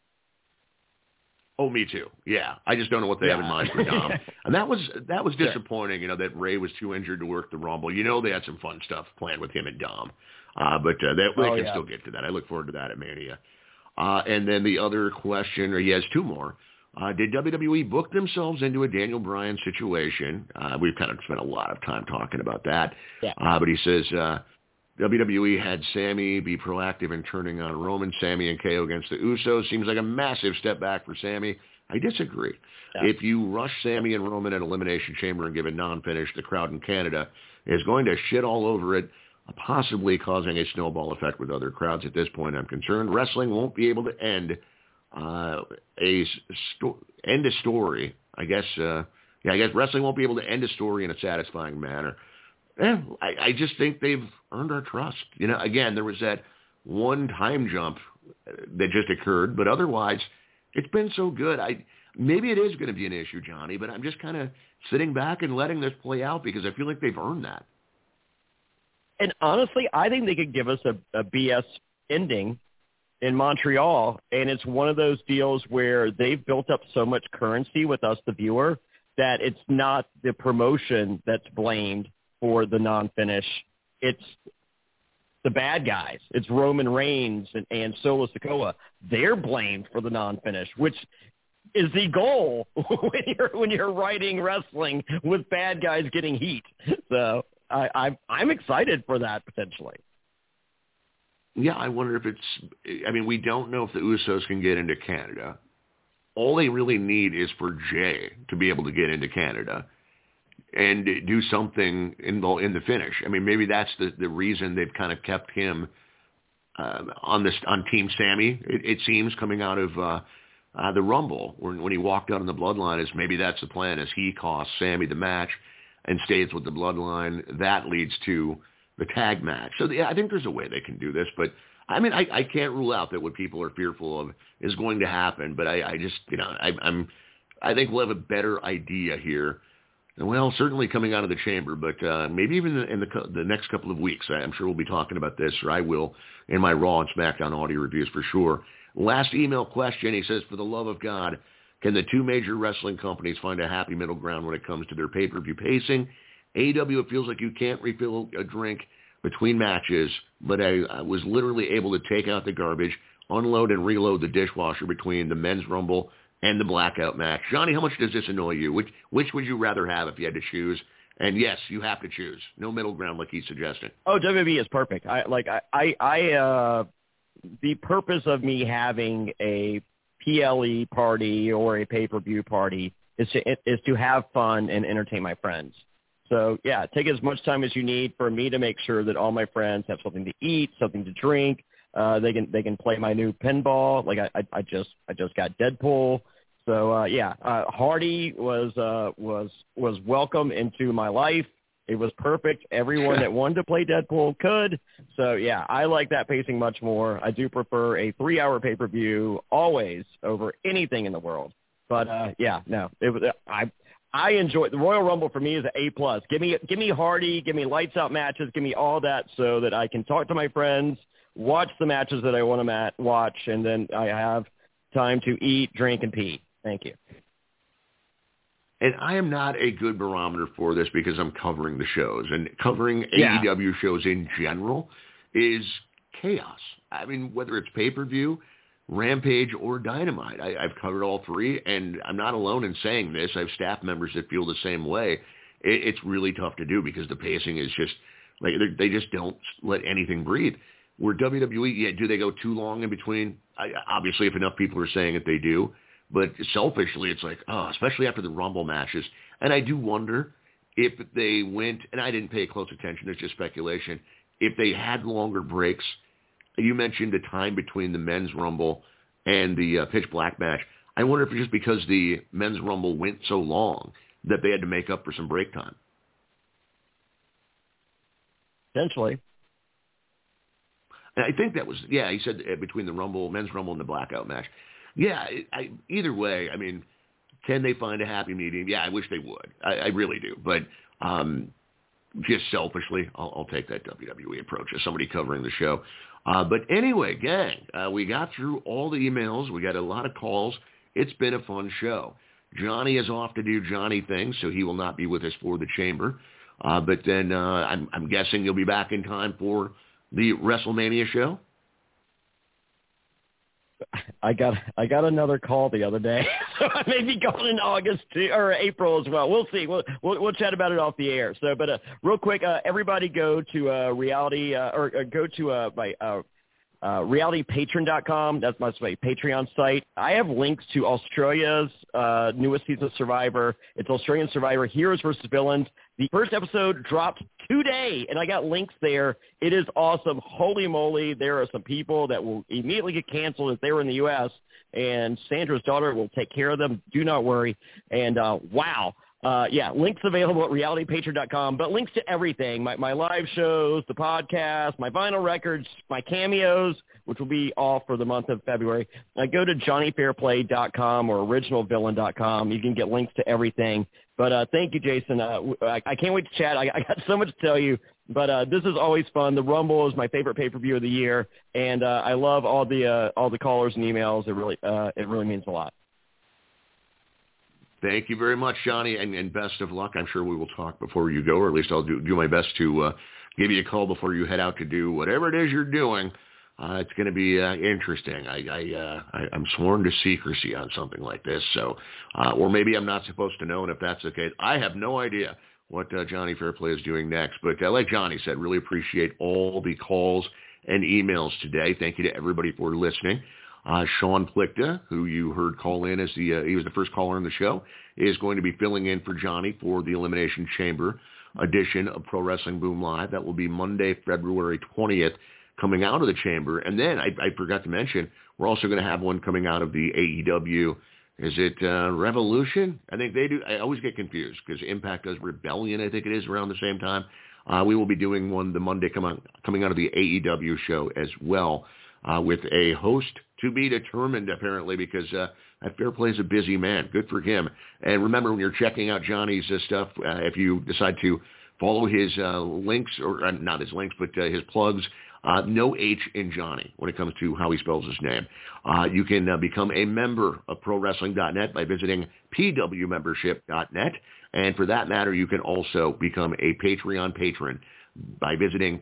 Oh, me too. Yeah, I just don't know what they have in mind for Dom, and that was disappointing. You know that Ray was too injured to work the Rumble. You know they had some fun stuff planned with him and Dom, but they can still get to that. I look forward to that at Mania. And then the other question, or he has two more. Did WWE book themselves into a Daniel Bryan situation? We've kind of spent a lot of time talking about that. Yeah. But he says WWE had Sami be proactive in turning on Roman, Sami, and KO against the Usos. Seems like a massive step back for Sami. I disagree. Yeah. If you rush Sami and Roman at Elimination Chamber and give a non-finish, the crowd in Canada is going to shit all over it, possibly causing a snowball effect with other crowds. At this point, I'm concerned wrestling won't be able to end a story. I guess wrestling won't be able to end a story in a satisfying manner. I just think they've earned our trust. You know, again, there was that one time jump that just occurred, but otherwise, it's been so good. Maybe it is going to be an issue, Johnny, but I'm just kind of sitting back and letting this play out because I feel like they've earned that. And honestly, I think they could give us a BS ending in Montreal, and it's one of those deals where they've built up so much currency with us, the viewer, that it's not the promotion that's blamed for the non-finish. It's the bad guys. It's Roman Reigns and Solo Sikoa. They're blamed for the non-finish, which is the goal when you're writing wrestling with bad guys getting heat. So I'm excited for that potentially. Yeah, I wonder if we don't know if the Usos can get into Canada. All they really need is for Jay to be able to get into Canada and do something in the finish. I mean, maybe that's the reason they've kind of kept him on Team Sami. It seems coming out of the Rumble when he walked out on the Bloodline, is maybe that's the plan, is he costs Sami the match and stays with the Bloodline. That leads to the tag match. So I think there's a way they can do this, but I mean, I can't rule out that what people are fearful of is going to happen. But I just, I think we'll have a better idea here. Well, certainly coming out of the chamber, but maybe even in the next couple of weeks. I'm sure we'll be talking about this, or I will, in my Raw and SmackDown audio reviews for sure. Last email question, he says, for the love of God, can the two major wrestling companies find a happy middle ground when it comes to their pay-per-view pacing? AEW, it feels like you can't refill a drink between matches, but I was literally able to take out the garbage, unload and reload the dishwasher between the men's Rumble and the Blackout match. Johnny, how much does this annoy you? Which would you rather have if you had to choose? And yes, you have to choose. No middle ground like he's suggesting. Oh, WWE is perfect. The purpose of me having a PLE party or a pay-per-view party is to have fun and entertain my friends. So, yeah, take as much time as you need for me to make sure that all my friends have something to eat, something to drink. They can play my new pinball. Like I just got Deadpool. So Hardy was welcome into my life. It was perfect. Everyone that wanted to play Deadpool could. So yeah, I like that pacing much more. I do prefer a 3-hour pay-per-view always over anything in the world. But I enjoy the Royal Rumble. For me is an A+. Give me Hardy, give me lights out matches, give me all that so that I can talk to my friends, watch the matches that I want to watch, and then I have time to eat, drink, and pee. Thank you. And I am not a good barometer for this because I'm covering the shows. And covering AEW shows in general is chaos. I mean, whether it's pay-per-view, Rampage, or Dynamite. I've covered all three, and I'm not alone in saying this. I have staff members that feel the same way. It's really tough to do because the pacing is just, like, they just don't let anything breathe. Where WWE, do they go too long in between? Obviously, if enough people are saying it, they do. But selfishly, it's like, especially after the Rumble matches. And I do wonder if they went, and I didn't pay close attention, it's just speculation, if they had longer breaks. You mentioned the time between the men's Rumble and the Pitch Black match. I wonder if it's just because the men's Rumble went so long that they had to make up for some break time. Potentially. And I think that was, he said between the men's Rumble and the Blackout match. Yeah, either way, I mean, can they find a happy medium? Yeah, I wish they would. I really do. But just selfishly, I'll take that WWE approach as somebody covering the show. But anyway, gang, we got through all the emails. We got a lot of calls. It's been a fun show. Johnny is off to do Johnny things, so he will not be with us for the Chamber. But then I'm guessing you'll be back in time for the WrestleMania show. I got another call the other day, so I may be going in August or April as well. We'll see. We'll chat about it off the air. So, but real quick, everybody go to realitypatron.com. That's my Patreon site. I have links to Australia's newest season of Survivor. It's Australian Survivor Heroes versus Villains. The first episode dropped today, and I got links there. It is awesome. Holy moly, there are some people that will immediately get canceled if they were in the U.S., and Sandra's daughter will take care of them. Do not worry. And wow. Links available at realitypatron.com, but links to everything, my live shows, the podcast, my vinyl records, my cameos, which will be all for the month of February. Go to johnnyfairplay.com or originalvillain.com. You can get links to everything. But thank you, Jason. I can't wait to chat. I got so much to tell you, but this is always fun. The Rumble is my favorite pay-per-view of the year, and I love all the callers and emails. It really means a lot. Thank you very much, Johnny, and best of luck. I'm sure we will talk before you go, or at least I'll do my best to give you a call before you head out to do whatever it is you're doing. It's going to be interesting. I'm sworn to secrecy on something like this, so or maybe I'm not supposed to know, and if that's the case, I have no idea what Johnny Fairplay is doing next. But like Johnny said, really appreciate all the calls and emails today. Thank you to everybody for listening. Sean Plickta, who you heard call in as he was the first caller on the show, is going to be filling in for Johnny for the Elimination Chamber edition of Pro Wrestling Boom Live. That will be Monday, February 20th, coming out of the Chamber. And then I forgot to mention, we're also going to have one coming out of the AEW. Is it Revolution? I think they do. I always get confused because Impact does Rebellion, I think it is, around the same time. We will be doing one the Monday coming out of the AEW show as well, with a host to be determined, apparently, because Fairplay is a busy man. Good for him. And remember, when you're checking out Johnny's stuff, if you decide to follow his links, or not his links, but his plugs, no H in Johnny when it comes to how he spells his name. You can become a member of ProWrestling.net by visiting pwmembership.net. And for that matter, you can also become a Patreon patron by visiting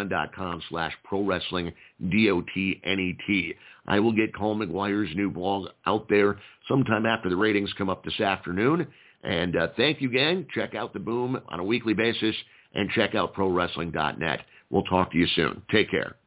patreon.com/ProWrestlingDotNet. I will get Colin McGuire's new blog out there sometime after the ratings come up this afternoon. And thank you, gang. Check out the Boom on a weekly basis and check out ProWrestling.net. We'll talk to you soon. Take care.